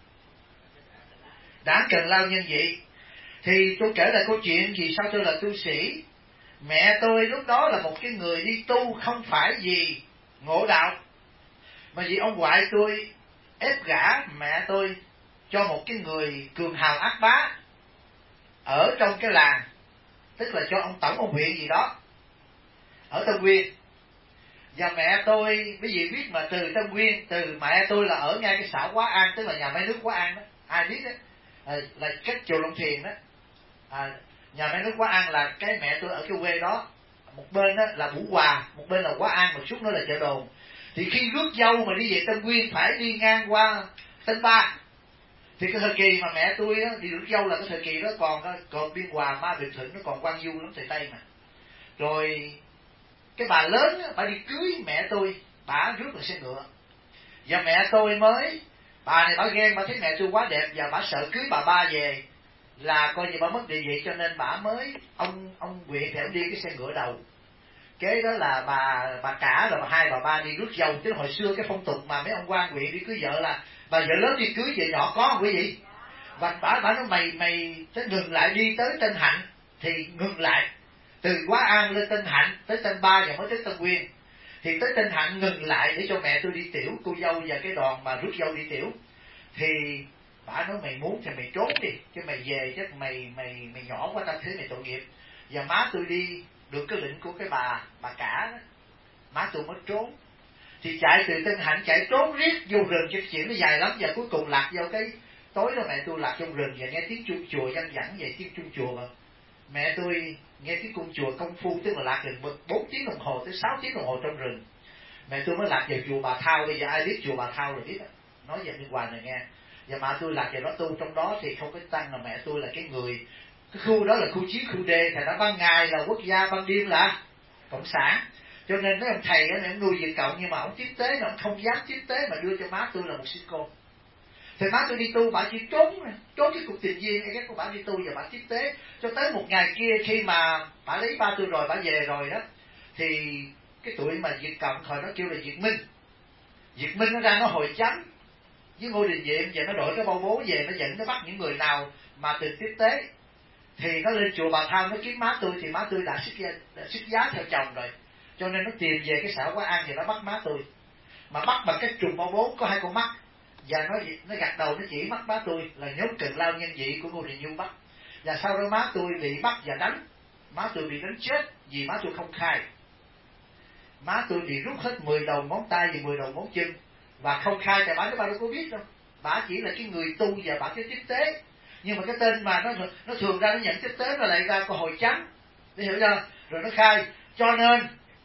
Đảng Cần Lao Nhân Dị. Thì tôi kể lại câu chuyện vì sao tôi là tu sĩ. Mẹ tôi lúc đó là một cái người đi tu, không phải vì ngộ đạo, mà vì ông ngoại tôi ép gả mẹ tôi cho một cái người cường hào ác bá ở trong cái làng, tức là cho ông tổng ông huyện gì đó ở Tân Nguyên. Và mẹ tôi, quý vị biết mà, từ Tân Nguyên, từ mẹ tôi là ở ngay cái xã Quá An, tức là nhà máy nước Quá An đó, ai biết đó, là cách chùa Long Thiền đó. Nhà máy nước Quá An là cái mẹ tôi ở cái quê đó, một bên đó là Vũ Hòa, một bên là Quá An, một chút nữa là Chợ Đồn. Thì khi rước dâu mà đi về Tân Nguyên phải đi ngang qua Tân Ba, Thì cái thời kỳ mà mẹ tôi đó, đi rước dâu là cái thời kỳ đó còn Biên Hòa, Ma Bình Thuận nó còn quang du lắm thời Tây mà. Rồi cái bà lớn đó, bà đi cưới mẹ tôi, bà rước bằng xe ngựa. Và mẹ tôi mới, bà này bà ghen, bà thấy mẹ tôi quá đẹp và bà sợ cưới bà ba về là coi như bà mất địa vị, cho nên bà mới ông Quyện thì ông đi cái xe ngựa đầu. Kế đó là bà cả rồi hai bà ba đi rước dâu. Chứ hồi xưa cái phong tục mà mấy ông quan huyện đi cưới vợ là bà vợ lớn đi cưới vợ nhỏ có không quý vị? Và bà nói mày tới ngừng lại, đi tới Tân Hạnh thì ngừng lại, từ Quá An lên Tân Hạnh tới Tân Ba và mới tới Tân Nguyên. Thì tới Tân Hạnh ngừng lại để cho mẹ tôi đi tiểu, cô dâu và cái đoàn mà rước dâu đi tiểu. Thì bà nói mày muốn thì mày trốn đi, chứ mày về chắc mày nhỏ quá, tao thấy mày tội nghiệp. Và má tôi đi được cái lệnh của cái bà cả đó, má tôi mới trốn. Thì chạy từ Tân Hạnh chạy trốn riết vô rừng, cái chuyện nó dài lắm. Và cuối cùng lạc vô cái tối đó mẹ tôi lạc trong rừng và nghe tiếng chuông chùa văng vẳng vậy, tiếng chuông chùa mà mẹ tôi nghe tiếng cung chùa công phu, tức là lạc rừng 4 tiếng đồng hồ tới 6 tiếng đồng hồ trong rừng. Mẹ tôi mới lạc vào chùa Bà Thao. Bây giờ ai biết chùa Bà Thao rồi biết đó, nói về Biên Hòa này nghe. Và mẹ tôi lạc vào đó tu, trong đó thì không có tăng, là mẹ tôi là cái người, cái khu đó là khu chiến khu D, thì đã ban ngày là quốc gia, ban đêm là cộng sản. Cho nên mấy ông thầy á, ông nuôi Việt Cộng, nhưng mà ông tiếp tế, ông không dám tiếp tế mà đưa cho má tôi là một sư cô. Thì má tôi đi tu, bà chỉ trốn cái cuộc tình duyên hay của bà đi tu và bà tiếp tế. Cho tới một ngày kia khi mà bà lấy ba tôi rồi, bà về rồi đó, thì cái tụi mà Việt Cộng thời nó kêu là Việt Minh nó ra nó hội chánh với Ngô Đình Diệm, và nó đội cái bao bố về, nó dẫn nó bắt những người nào mà từng tiếp tế. Thì nó lên chùa Bà Thao nó kiếm má tôi, thì má tôi đã xuất giá theo chồng rồi, cho nên nó tìm về cái xã Quá An và nó bắt má tôi. Mà bắt bằng cái trùm bao bố có 2 con mắt, và nó gật đầu nó chỉ mắt má tôi là nhốt Cần Lao nhân vị của Ngô Đình Nhu bắt. Và sau đó má tôi bị bắt và đánh, má tôi bị đánh chết vì má tôi không khai. Má tôi bị rút hết 10 đầu ngón tay và 10 đầu ngón chân, và không khai tại bà nói bà đâu có biết đâu, bà chỉ là cái người tu và bà cái tiếp tế. Nhưng mà cái tên mà nó thường ra nó nhận tiếp tế, nó lại ra có hội chánh, để hiểu chưa? Rồi nó khai. Cho nên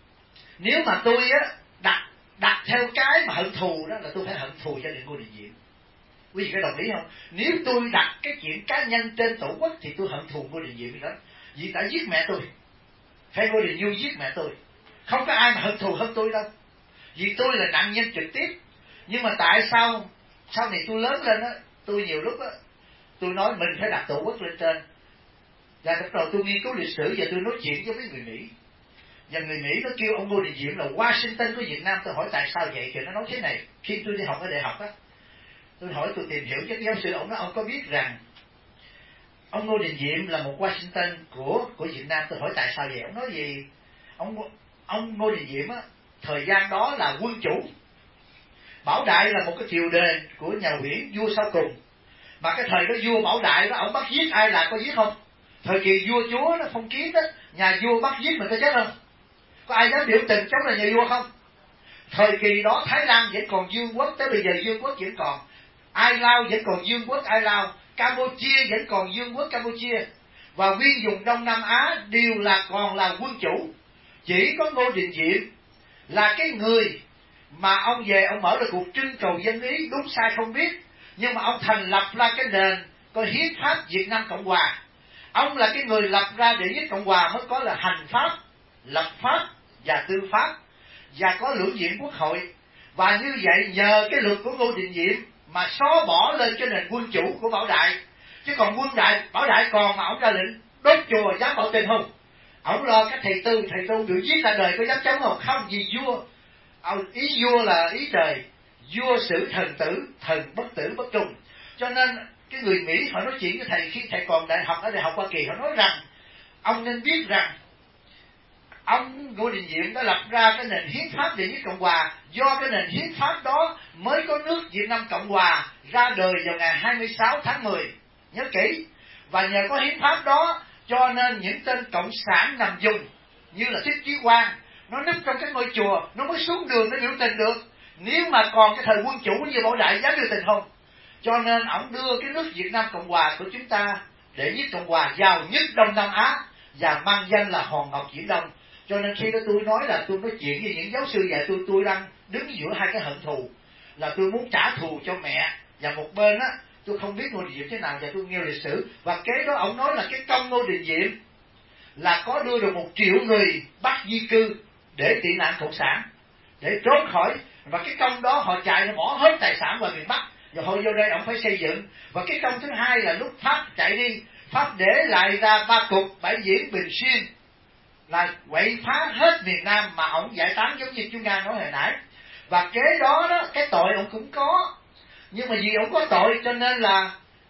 nếu mà tôi á đặt theo cái mà hận thù đó, là tôi phải hận thù gia đình Ngô Đình Diệm. Quý vị có đồng ý không? Nếu tôi đặt cái chuyện cá nhân trên tổ quốc thì tôi hận thù Ngô Đình Diệm đó, vì đã giết mẹ tôi, hay Ngô Đình Nhu giết mẹ tôi. Không có ai mà hận thù hơn tôi đâu, vì tôi là nạn nhân trực tiếp. Nhưng mà tại sao sau này tôi lớn lên á, tôi nhiều lúc á tôi nói mình phải đặt tổ quốc lên trên. Và bắt đầu tôi nghiên cứu lịch sử và tôi nói chuyện với mấy người Mỹ. Và người Mỹ nó kêu ông Ngô Đình Diệm là Washington của Việt Nam. Tôi hỏi tại sao vậy, thì nó nói thế này. Khi tôi đi học ở đại học á, tôi hỏi, tôi tìm hiểu với giáo sư, ông nói ông có biết rằng ông Ngô Đình Diệm là một Washington của Việt Nam. Tôi hỏi tại sao vậy, ông nói gì? Ông Ngô Đình Diệm á, thời gian đó là quân chủ, Bảo Đại là một cái triều đền của nhà Nguyễn vua sau cùng. Mà cái thời đó vua Bảo Đại đó, ông bắt giết ai là có giết không? Thời kỳ vua chúa nó phong kiến đó, nhà vua bắt giết mình có chết không? Có ai dám biểu tình chống lại nhà vua không? Thời kỳ đó Thái Lan vẫn còn vương quốc, tới bây giờ vương quốc vẫn còn. Ai Lao vẫn còn vương quốc Ai Lao, Campuchia vẫn còn vương quốc Campuchia, và nguyên vùng Đông Nam Á đều là còn là quân chủ. Chỉ có Ngô Đình Diệm là cái người mà ông về ông mở ra cuộc trưng cầu dân ý, đúng sai không biết, nhưng mà ông thành lập ra cái nền coi hiến pháp Việt Nam Cộng Hòa. Ông là cái người lập ra đệ nhất Cộng Hòa mới có là hành pháp, lập pháp và tư pháp, và có lưỡng viện quốc hội. Và như vậy nhờ cái luật của Ngô Đình Diệm mà xóa bỏ lên cho nền quân chủ của Bảo Đại. Chứ còn Bảo Đại còn mà ông ra lệnh đốt chùa dám bảo tình không? Ông lo các thầy tu bị giết ra đời có dám chống không? Không, vì vua, ý vua là ý trời, vua xử thần tử, thần bất tử bất trung. Cho nên cái người Mỹ họ nói chuyện với thầy khi thầy còn đại học ở Đại học Hoa Kỳ, họ nói rằng ông nên biết rằng ông Ngô Đình Diệm đã lập ra cái nền hiến pháp đệ nhất Cộng Hòa. Do cái nền hiến pháp đó mới có nước Việt Nam Cộng Hòa ra đời vào ngày 26 tháng 10. Nhớ kỹ. Và nhờ có hiến pháp đó cho nên những tên cộng sản nằm vùng như là Thích Chí Quang, nó núp trong cái ngôi chùa, nó mới xuống đường để biểu tình được. Nếu mà còn cái thời quân chủ như Bảo Đại dám biểu tình không? Cho nên ổng đưa cái nước Việt Nam Cộng Hòa của chúng ta, đệ nhất Cộng Hòa, giàu nhất Đông Nam Á, và mang danh là Hòn Ngọc Viễn Đông. Cho nên khi đó tôi nói là tôi nói chuyện với những giáo sư dạy tôi đang đứng giữa hai cái hận thù, là tôi muốn trả thù cho mẹ, và một bên á tôi không biết Ngô Đình Diệm thế nào và tôi nghe lịch sử. Và kế đó ông nói là cái công Ngô Đình Diệm là có đưa được 1 triệu người Bắc di cư để tị nạn cộng sản, để trốn khỏi. Và cái công đó họ chạy, họ bỏ hết tài sản vào miền Bắc, và họ vô đây ông phải xây dựng. Và cái công thứ hai là lúc Pháp chạy đi, Pháp để lại ra Ba Cục, Bãi Diễn, Bình Xuyên, là quậy phá hết miền Nam mà ông giải tán giống như chú Nga nói hồi nãy. Và kế đó đó, cái tội ông cũng có, nhưng mà vì ông có tội cho nên là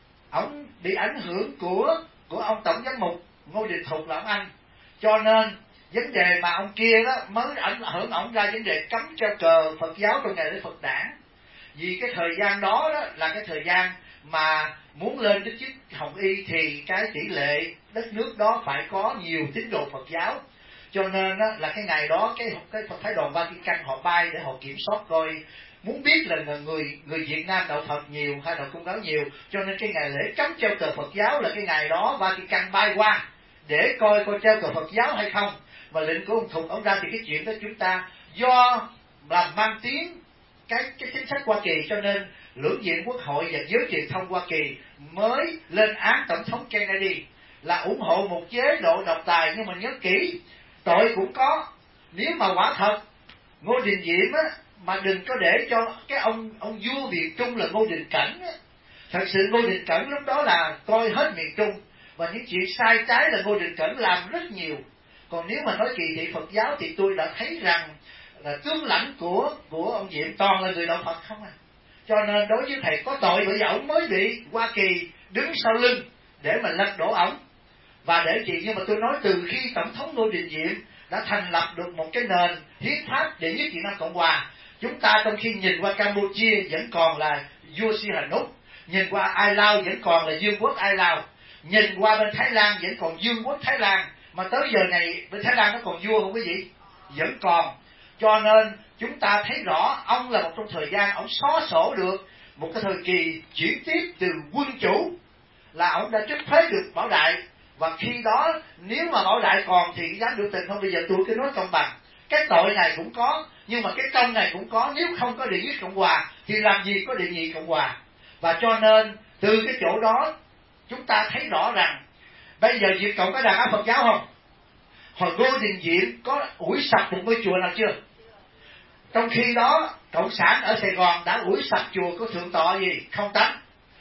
ông bị ảnh hưởng của ông tổng giám mục Ngô Đình Thục là ông Anh, cho nên vấn đề mà ông kia đó mới ảnh hưởng ông ra vấn đề cấm treo cờ Phật giáo trong ngày lễ Phật đản. Vì cái thời gian đó đó là cái thời gian mà muốn lên đến chức Hồng Y thì cái tỷ lệ đất nước đó phải có nhiều tín đồ Phật giáo, cho nên đó, là cái ngày đó cái Phật Phái đoàn Vatican họ bay để họ kiểm soát coi, muốn biết là người Việt Nam đạo Phật nhiều hay đạo Công giáo nhiều, cho nên cái ngày lễ cấm treo cờ Phật giáo là cái ngày đó Vatican bay qua để coi treo cờ Phật giáo hay không. Và lệnh của ông Thục ông ra thì cái chuyện đó chúng ta do làm mang tiếng cái chính sách Hoa Kỳ, cho nên lưỡng viện Quốc hội và giới truyền thông Hoa Kỳ mới lên án tổng thống Kennedy là ủng hộ một chế độ độc tài. Nhưng mà nhớ kỹ, tội cũng có. Nếu mà quả thật Ngô Đình Diệm á, mà đừng có để cho cái ông vua miền Trung là Ngô Đình Cẩn á. Thật sự Ngô Đình Cẩn lúc đó là coi hết miền Trung, và những chuyện sai trái là Ngô Đình Cẩn làm rất nhiều. Còn nếu mà nói kỳ thị Phật giáo thì tôi đã thấy rằng là tướng lãnh của ông Diệm toàn là người đạo Phật không à. Cho nên đối với thầy có tội, bởi vì ổng mới bị Hoa Kỳ đứng sau lưng để mà lật đổ ổng. Và để gì, nhưng mà tôi nói từ khi tổng thống Ngô Đình Diệm đã thành lập được một cái nền hiến pháp đệ nhất Việt Nam Cộng Hòa, chúng ta trong khi nhìn qua Campuchia vẫn còn là vua Sihanouk, nhìn qua Ai Lao vẫn còn là vương quốc Ai Lao, nhìn qua bên Thái Lan vẫn còn vương quốc Thái Lan, mà tới giờ này bên Thái Lan nó còn vua không quý vị? Vẫn còn. Cho nên chúng ta thấy rõ ông là một trong thời gian ông xóa sổ được một cái thời kỳ chuyển tiếp từ quân chủ, là ông đã trút phế được Bảo Đại. Và khi đó nếu mà Bảo Đại còn thì dám biểu tình không. Bây giờ tôi cứ nói công bằng, cái tội này cũng có, nhưng mà cái công này cũng có. Nếu không có đệ nhất Cộng Hòa thì làm gì có đệ nhị Cộng Hòa. Và cho nên từ cái chỗ đó chúng ta thấy rõ rằng bây giờ Việt Cộng có đàn áp Phật giáo không? Hồi Ngô Đình Diệm có ủi sập một ngôi chùa nào chưa? Trong khi đó Cộng sản ở Sài Gòn đã ủi sập chùa của Thượng Tọa gì? Không Tánh.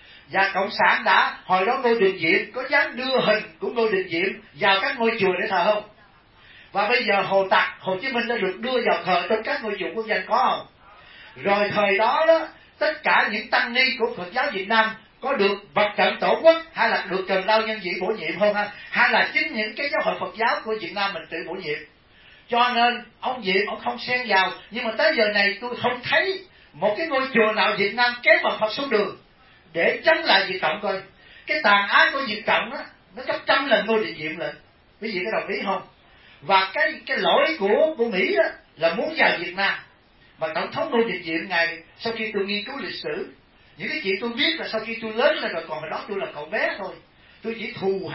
Và Cộng sản đã, hồi đó Ngô Đình Diệm có dám đưa hình của Ngô Đình Diệm vào các ngôi chùa để thờ không? Và bây giờ Hồ Chí Minh đã được đưa vào thờ trong các ngôi chùa quốc danh có không? Rồi thời đó đó, tất cả những tăng ni của Phật giáo Việt Nam có được vật trận tổ quốc hay là được Cần Lao nhân vị bổ nhiệm không ha? Hay là chính những cái giáo hội Phật giáo của Việt Nam mình tự bổ nhiệm? Cho nên ông Diệm ông không xen vào. Nhưng mà tới giờ này tôi không thấy một cái ngôi chùa nào Việt Nam kéo bằng Phật xuống đường để chống lại Việt Cộng coi. Cái tàn ác của Việt Cộng á, nó gấp trăm lần Ngô Đình Diệm lên. Quý vị có đồng ý không? Và cái lỗi của Mỹ á, là muốn vào Việt Nam. Và tổng thống Ngô Đình Diệm ngày sau khi tôi nghiên cứu lịch sử, những cái chuyện tôi biết là sau khi tôi lớn lên rồi, còn hồi đó tôi là cậu bé thôi, tôi chỉ thù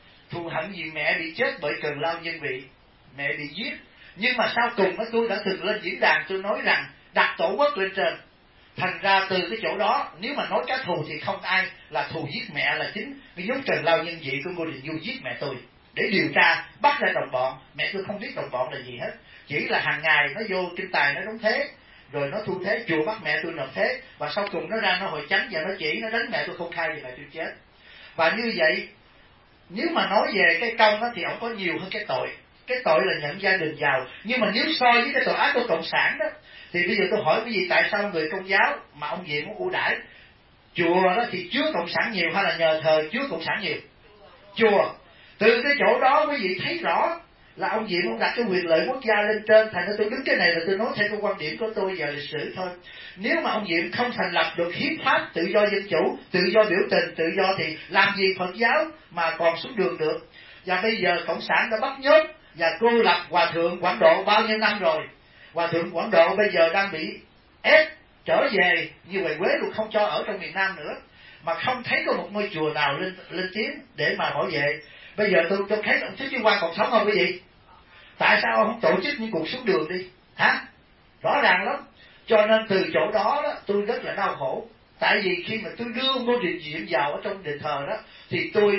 hận vì mẹ bị chết bởi Cần Lao nhân vị, mẹ bị giết. Nhưng mà sau cùng đó tôi đã từng lên diễn đàn tôi nói rằng đặt tổ quốc lên trên. Thành ra từ cái chỗ đó, nếu mà nói cá thù thì không ai là thù giết mẹ, là chính cái giống Cần Lao nhân vị của Ngô Đình Diệm giết mẹ tôi để điều tra bắt ra đồng bọn. Mẹ tôi không biết đồng bọn là gì hết, chỉ là hàng ngày nó vô kinh tài nó đóng thế, rồi nó thu thế, chùa bắt mẹ tôi nộp thế, và sau cùng nó ra nó hội chánh và nó chỉ nó đánh mẹ tôi không khai thì mẹ tôi chết. Và như vậy nếu mà nói về cái công đó, thì ông có nhiều hơn cái tội. Cái tội là nhận gia đình giàu. Nhưng mà nếu so với cái tội ác của Cộng sản đó, thì bây giờ tôi hỏi quý vị, tại sao người Công giáo mà ông Diệm muốn ưu đãi? Chùa đó thì chứa Cộng sản nhiều hay là nhờ thờ chứa Cộng sản nhiều? Chùa. Từ cái chỗ đó quý vị thấy rõ là ông Diệm ông đặt cái quyền lợi quốc gia lên trên. Thành ra tôi đứng cái này là tôi nói theo cái quan điểm của tôi về lịch sử thôi. Nếu mà ông Diệm không thành lập được hiến pháp tự do dân chủ, tự do biểu tình, tự do, thì làm gì Phật giáo mà còn xuống đường được. Và bây giờ Cộng sản đã bắt nhốt và cô lập Hòa Thượng Quảng Độ bao nhiêu năm rồi. Hòa Thượng Quảng Độ bây giờ đang bị ép trở về như ngoài Quế luôn, không cho ở trong miền Nam nữa. Mà không thấy có một ngôi chùa nào lên tiếng để mà bảo vệ. Bây giờ tôi thấy ông Thích Chí Quang còn sống không quý vị? Tại sao ông không tổ chức những cuộc xuống đường đi? Hả? Rõ ràng lắm. Cho nên từ chỗ đó, tôi rất là đau khổ. Tại vì khi mà tôi đưa Ngô Đình Diệm vào ở trong đền thờ đó thì tôi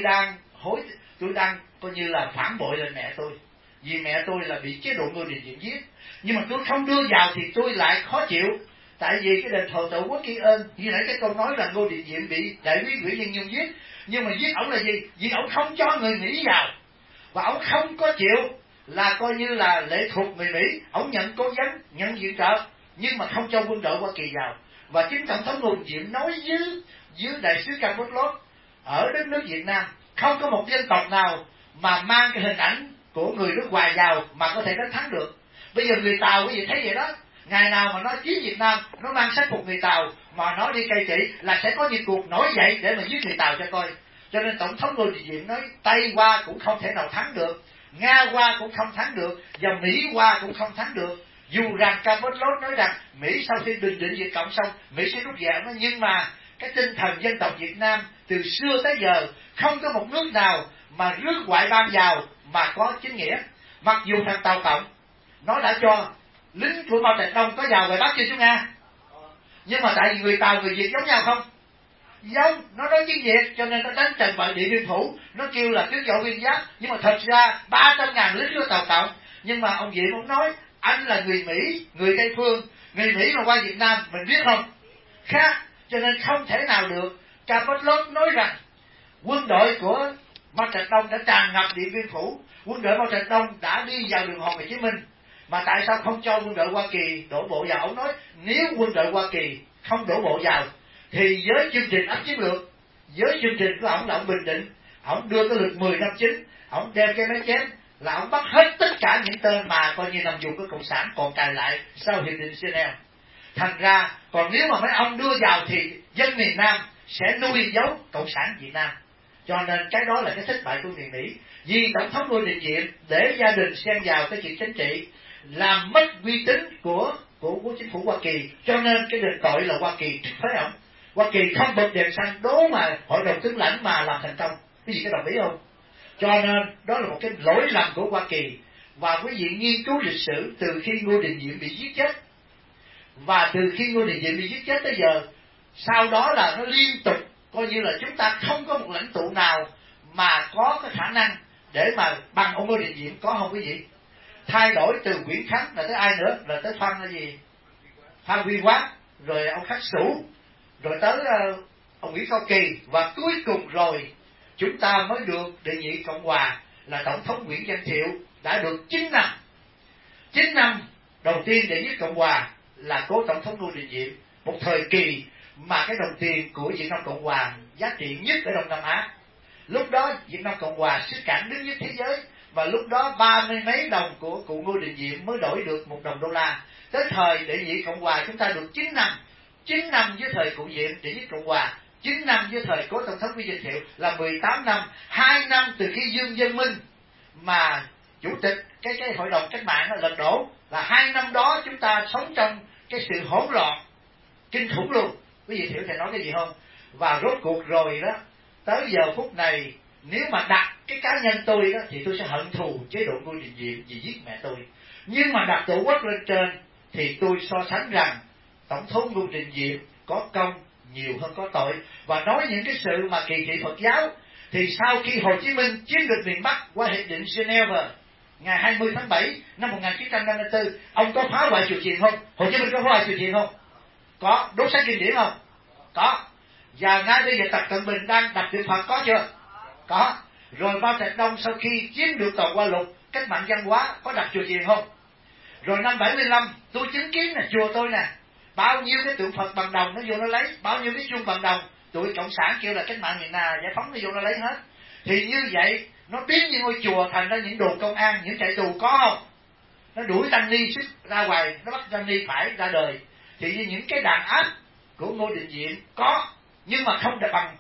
đang coi như là phản bội lên mẹ tôi, vì mẹ tôi là bị chế độ Ngô Đình Diệm giết. Nhưng mà tôi không đưa vào thì tôi lại khó chịu, tại vì cái đền thờ Tổ Quốc Tri Ân, như nãy cái câu nói là Ngô Đình Diệm bị đại úy Nguyễn Văn Nhung giết, nhưng mà giết ổng là gì? Vì ổng không cho người Mỹ vào, và ổng không có chịu là coi như là lệ thuộc người Mỹ. Ổng nhận cố vấn, nhận viện trợ, nhưng mà không cho quân đội Hoa Kỳ vào. Và chính tổng thống Ngô Đình Diệm nói với đại sứ Campuchia ở đất nước Việt Nam, không có một dân tộc nào mà mang cái hình ảnh của người nước ngoài vào mà có thể đánh thắng được. Bây giờ người Tàu quý vị thấy vậy đó, ngày nào mà nó chiến Việt Nam, nó mang sắc phục người Tàu mà nó đi cai trị là sẽ có những cuộc nổi dậy để mà giết người Tàu cho coi. Cho nên tổng thống Ngô Đình Diệm nói Tây qua cũng không thể nào thắng được, Nga qua cũng không thắng được, và Mỹ qua cũng không thắng được. Dù rằng Campuchia nói rằng Mỹ sau khi bình định Việt Cộng xong Mỹ sẽ rút về, nhưng mà cái tinh thần dân tộc Việt Nam từ xưa tới giờ không có một nước nào mà rước ngoại bang vào mà có chính nghĩa. Mặc dù thằng Tàu Cộng nó đã cho lính của Mao Trạch Đông có vào ngoài Bắc chưa chú Nga, nhưng mà tại vì người Tàu người Việt giống nhau không? Giống, nó nói tiếng Việt cho nên nó đánh trận bại Điện Biên Phủ, nó kêu là tiếng Võ Nguyên Giáp, nhưng mà thật ra 300.000 lính của Tàu Cộng. Nhưng mà ông Diệm ông nói anh là người Mỹ, người Tây Phương, người Mỹ mà qua Việt Nam mình biết không? Khác, cho nên không thể nào được. Campuchia nói rằng quân đội của Mao Trạch Đông đã tràn ngập Điện Biên Phủ, quân đội Mao Trạch Đông đã đi vào đường Hồ Chí Minh, mà tại sao không cho quân đội Hoa Kỳ đổ bộ vào? Ông nói nếu quân đội Hoa Kỳ không đổ bộ vào thì với chương trình áp chiến lược, với chương trình của ổng là ổng bình định, ổng đưa cái lực 10 năm chính, ổng đem cái máy chém là ổng bắt hết tất cả những tên mà coi như nằm vùng của cộng sản còn cài lại sau hiệp định Geneva. Thành ra còn nếu mà mấy ông đưa vào thì dân miền Nam sẽ nuôi dấu cộng sản Việt Nam. Cho nên cái đó là cái thất bại của người Mỹ. Vì tổng thống Ngô Đình Diệm để gia đình xen vào cái chuyện chính trị, làm mất uy tín của chính phủ Hoa Kỳ, cho nên cái đền tội là Hoa Kỳ trục thuế ổng. Hoa Kỳ không bật đèn xanh đố mà hội đồng tướng lãnh mà làm thành công. Quý vị có đồng ý không? Cho nên đó là một cái lỗi lầm của Hoa Kỳ. Và quý vị nghiên cứu lịch sử từ khi Ngô Đình Diệm bị giết chết, và từ khi Ngô Đình Diệm bị giết chết tới giờ, sau đó là nó liên tục coi như là chúng ta không có một lãnh tụ nào mà có cái khả năng để mà bằng ông Ngô Đình Diệm, có không quý vị? Thay đổi từ Nguyễn Khánh là tới ai nữa, là tới Phan là gì? Phan Huy Quán, rồi ông Khắc Sủ, rồi tới ông Nguyễn Cao Kỳ, và cuối cùng rồi chúng ta mới được đệ nhị Cộng hòa là tổng thống Nguyễn Văn Thiệu, đã được 9 năm. 9 năm đầu tiên đệ nhất Cộng hòa là cố tổng thống Ngô Đình Diệm, một thời kỳ mà cái đồng tiền của Việt Nam Cộng hòa giá trị nhất ở Đông Nam Á. Lúc đó Việt Nam Cộng hòa sức cạnh đứng nhất thế giới, và lúc đó 30 mấy đồng của cụ Ngô Đình Diệm mới đổi được $1. Tới thời đệ nhị Cộng hòa chúng ta được 9 năm. 9 năm với thời cụ Diệm đệ nhất Cộng hòa, 9 năm với thời cố tổng thống Nguyễn Văn Thiệu là 18 năm. 2 năm từ khi Dương Văn Minh mà chủ tịch cái hội đồng cách mạng lật đổ, là 2 năm đó chúng ta sống trong cái sự hỗn loạn kinh khủng luôn. Quý vị hiểu thầy nói cái gì không? Và rốt cuộc rồi đó, tới giờ phút này nếu mà đặt cái cá nhân tôi đó thì tôi sẽ hận thù chế độ Ngô Đình Diệm vì giết mẹ tôi. Nhưng mà đặt Tổ quốc lên trên thì tôi so sánh rằng tổng thống Ngô Đình Diệm có công nhiều hơn có tội. Và nói những cái sự mà kỳ thị Phật giáo thì sau khi Hồ Chí Minh chiếm được miền Bắc qua hiệp định Geneva ngày 20 tháng 7 năm 1954, ông có phá hoại chùa chiền không? Hồ Chí Minh có phá hoại chùa chiền không? Có. Đốt sách kinh điển không? Có. Và ngay bây giờ Tập Cận Bình đang đập tượng Phật có chưa? Có. Rồi Mao Trạch Đông sau khi chiếm được Tàu Qua Lục, cách mạng văn hóa, có đập chùa chiền không? Rồi năm 75 tôi chứng kiến là chùa tôi nè, bao nhiêu cái tượng Phật bằng đồng nó vô nó lấy, bao nhiêu cái chuông bằng đồng tụi cộng sản kêu là cách mạng miền Nam giải phóng nó vô nó lấy hết. Thì như vậy nó biến như ngôi chùa thành ra những đồn công an, những trại tù, có không? Nó đuổi tăng ni xuất ra ngoài, nó bắt tăng ni phải ra đời. Thì như những cái đàn áp của Ngô Đình Diệm có, nhưng mà không được bằng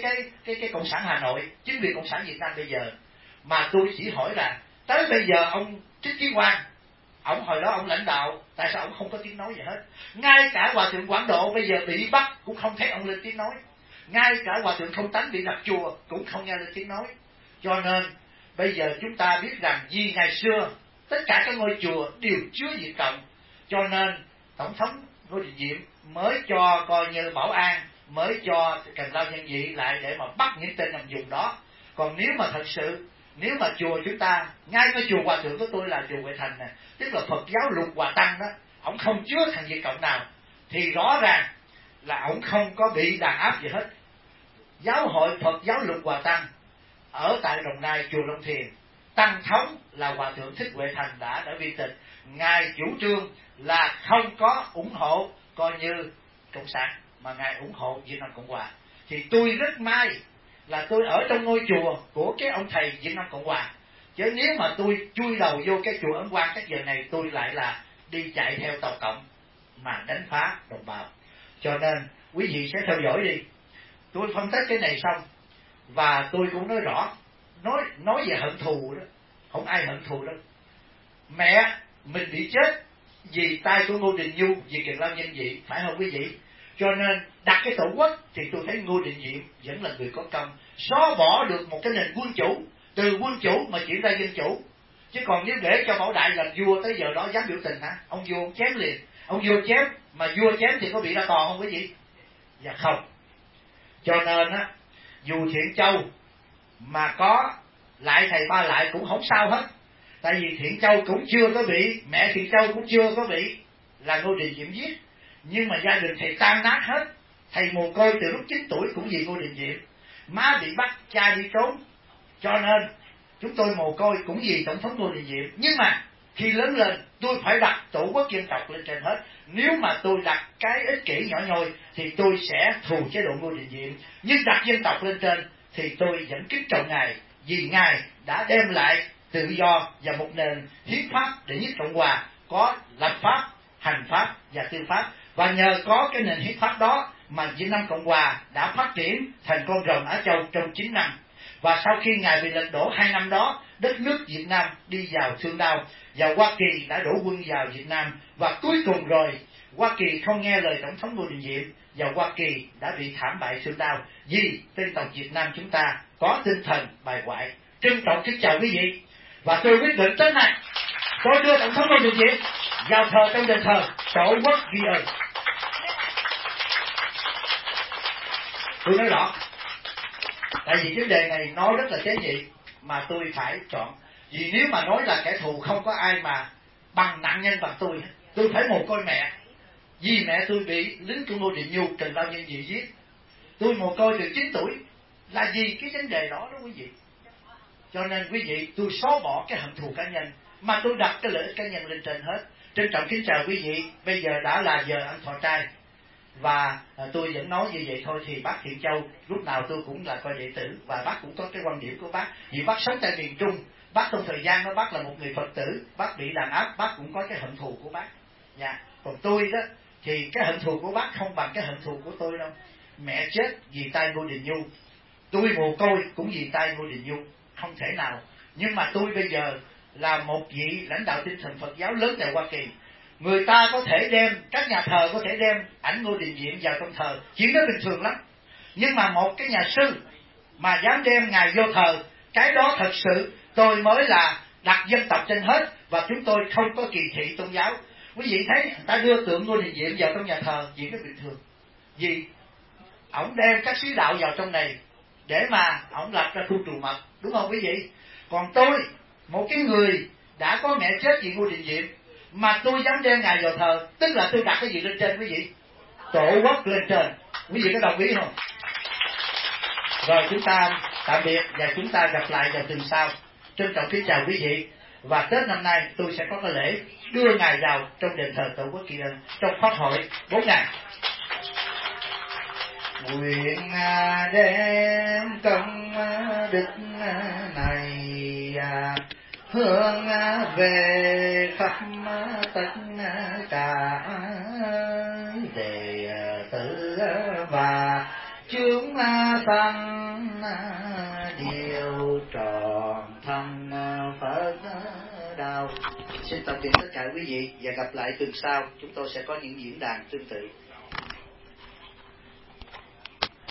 cái cộng sản Hà Nội, chính quyền cộng sản Việt Nam bây giờ. Mà tôi chỉ hỏi là tới bây giờ ông Trích Chí Quang, ông hồi đó ông lãnh đạo, tại sao ông không có tiếng nói gì hết? Ngay cả Hòa thượng Quảng Độ bây giờ bị bắt cũng không thấy ông lên tiếng nói. Ngay cả Hòa thượng Không Tánh bị đập chùa cũng không nghe lên tiếng nói. Cho nên bây giờ chúng ta biết rằng vì ngày xưa tất cả các ngôi chùa đều chứa Việt Cộng, cho nên tổng thống Ngô Đình Diệm mới cho coi như bảo an mới cho Cần Lao Nhân Dị lại để mà bắt những tên nằm dùng đó. Còn nếu mà thật sự, nếu mà chùa chúng ta, ngay cái chùa Hòa Thượng của tôi là chùa Huệ Thành này, tức là Phật giáo Lục Hòa Tăng đó, ổng không chứa thằng Việt Cộng nào, thì rõ ràng là ổng không có bị đàn áp gì hết. Giáo hội Phật giáo Lục Hòa Tăng ở tại Đồng Nai, chùa Long Thiền, tăng thống là Hòa Thượng Thích Huệ Thành đã viên tịch. Ngài chủ trương là không có ủng hộ coi như cộng sản, mà Ngài ủng hộ Việt Nam Cộng Hòa. Thì tôi rất may là tôi ở trong ngôi chùa của cái ông thầy Việt Nam Cộng Hòa, chứ nếu mà tôi chui đầu vô cái chùa Ấn Quang các giờ này, tôi lại là đi chạy theo Tàu Cộng mà đánh phá đồng bào. Cho nên quý vị sẽ theo dõi đi, tôi phân tích cái này xong và tôi cũng nói rõ, nói về hận thù đó, không ai hận thù đâu. Mẹ mình bị chết vì tay của Ngô Đình Nhu, vì Cần Lao Nhân Dị, phải không quý vị? Cho nên đặt cái tổ quốc thì tôi thấy Ngô Đình Diệm vẫn là người có công, xóa bỏ được một cái nền quân chủ, từ quân chủ mà chuyển ra dân chủ. Chứ còn nếu để cho Bảo Đại làm vua tới giờ đó dám biểu tình hả? Ông vua ông chém liền, ông vua chém, mà vua chém thì có bị ra tòa không quý vị? Dạ không. Cho nên á, dù Thiện Châu mà có lại thầy ba lại cũng không sao hết. Tại vì Thiện Châu cũng chưa có bị, mẹ Thiện Châu cũng chưa có bị là Ngô Đình Diệm giết. Nhưng mà gia đình thầy tan nát hết. Thầy mồ côi từ lúc 9 tuổi cũng vì Ngô Đình Diệm. Má bị bắt, cha đi trốn. Cho nên chúng tôi mồ côi cũng vì Tổng thống Ngô Đình Diệm. Nhưng mà khi lớn lên tôi phải đặt tổ quốc dân tộc lên trên hết. Nếu mà tôi đặt cái ích kỷ nhỏ nhoi thì tôi sẽ thù chế độ Ngô Đình Diệm. Nhưng đặt dân tộc lên trên thì tôi vẫn kính trọng Ngài, vì Ngài đã đem lại tự do và một nền hiến pháp để nhất Cộng Hòa có lập pháp, hành pháp và tư pháp. Và nhờ có cái nền hiến pháp đó mà Việt Nam Cộng Hòa đã phát triển thành con rồng Á Châu trong 9 năm. Và sau khi Ngài bị lật đổ 2 năm đó, đất nước Việt Nam đi vào thương đau, và Hoa Kỳ đã đổ quân vào Việt Nam. Và cuối cùng rồi, Hoa Kỳ không nghe lời Tổng thống Ngô Đình Diệm, và Hoa Kỳ đã bị thảm bại thương đau vì dân tộc Việt Nam chúng ta có tinh thần bài ngoại. Trân trọng kính chào quý vị. Và tôi quyết định tới này, tôi đưa Tổng thống Ngô Đình Diệm vào thờ trong đền thờ Tổ quốc ghi ơn. Tôi nói rõ, tại vì vấn đề này nói rất là tế nhị mà tôi phải chọn. Vì nếu mà nói là kẻ thù, không có ai mà bằng nặng nhân bằng tôi. Tôi phải mồ côi mẹ, vì mẹ tôi bị lính của Ngô Đình Nhu, Cần Lao Nhân Dị giết. Tôi mồ côi từ 9 tuổi là vì cái vấn đề đó quý vị. Cho nên quý vị, tôi xóa bỏ cái hận thù cá nhân mà tôi đặt cái lợi ích cá nhân lên trên hết. Trân trọng kính chào quý vị. Bây giờ đã là giờ ăn thọ trai, và tôi vẫn nói như vậy thôi. Thì bác Thiện Châu lúc nào tôi cũng là coi đệ tử, và bác cũng có cái quan điểm của bác. Vì bác sống tại miền Trung, bác trong thời gian đó bác là một người Phật tử, bác bị đàn áp, bác cũng có cái hận thù của bác. Dạ. Còn tôi đó thì cái hận thù của bác không bằng cái hận thù của tôi đâu. Mẹ chết vì tay Ngô Đình Nhu, tôi mồ côi cũng vì tay Ngô Đình Nhu, không thể nào. Nhưng mà tôi bây giờ là một vị lãnh đạo tinh thần Phật giáo lớn tại Hoa Kỳ. Người ta có thể đem, các nhà thờ có thể đem ảnh Ngô Đình Diệm vào trong thờ, chuyện đó bình thường lắm. Nhưng mà một cái nhà sư mà dám đem Ngài vô thờ, cái đó thật sự tôi mới là đặt dân tộc trên hết. Và chúng tôi không có kỳ thị tôn giáo. Quý vị thấy người ta đưa tượng Ngô Đình Diệm vào trong nhà thờ, chuyện đó bình thường. Vì ổng đem các sứ đạo vào trong này để mà ổng lập ra thu trù mật, đúng không quý vị? Còn tôi, một cái người đã có mẹ chết vì Ngô Đình Diệm mà tôi dám đem Ngài vào thờ, tức là tôi đặt cái gì lên trên quý vị? Tổ quốc lên trên. Quý vị có đồng ý không? Rồi chúng ta tạm biệt và chúng ta gặp lại vào tuần sau. Trân trọng kính chào quý vị. Và Tết năm nay tôi sẽ có cái lễ đưa Ngài vào trong đền thờ Tổ quốc Kỳ Ân trong pháp hội 4 ngày. Nguyện đem công đức này hướng về khắp tất cả đệ tử và chúng sanh điều tròn thân Phật đạo. Xin tạm biệt tất cả quý vị và gặp lại tuần sau. Chúng tôi sẽ có những diễn đàn tương tự.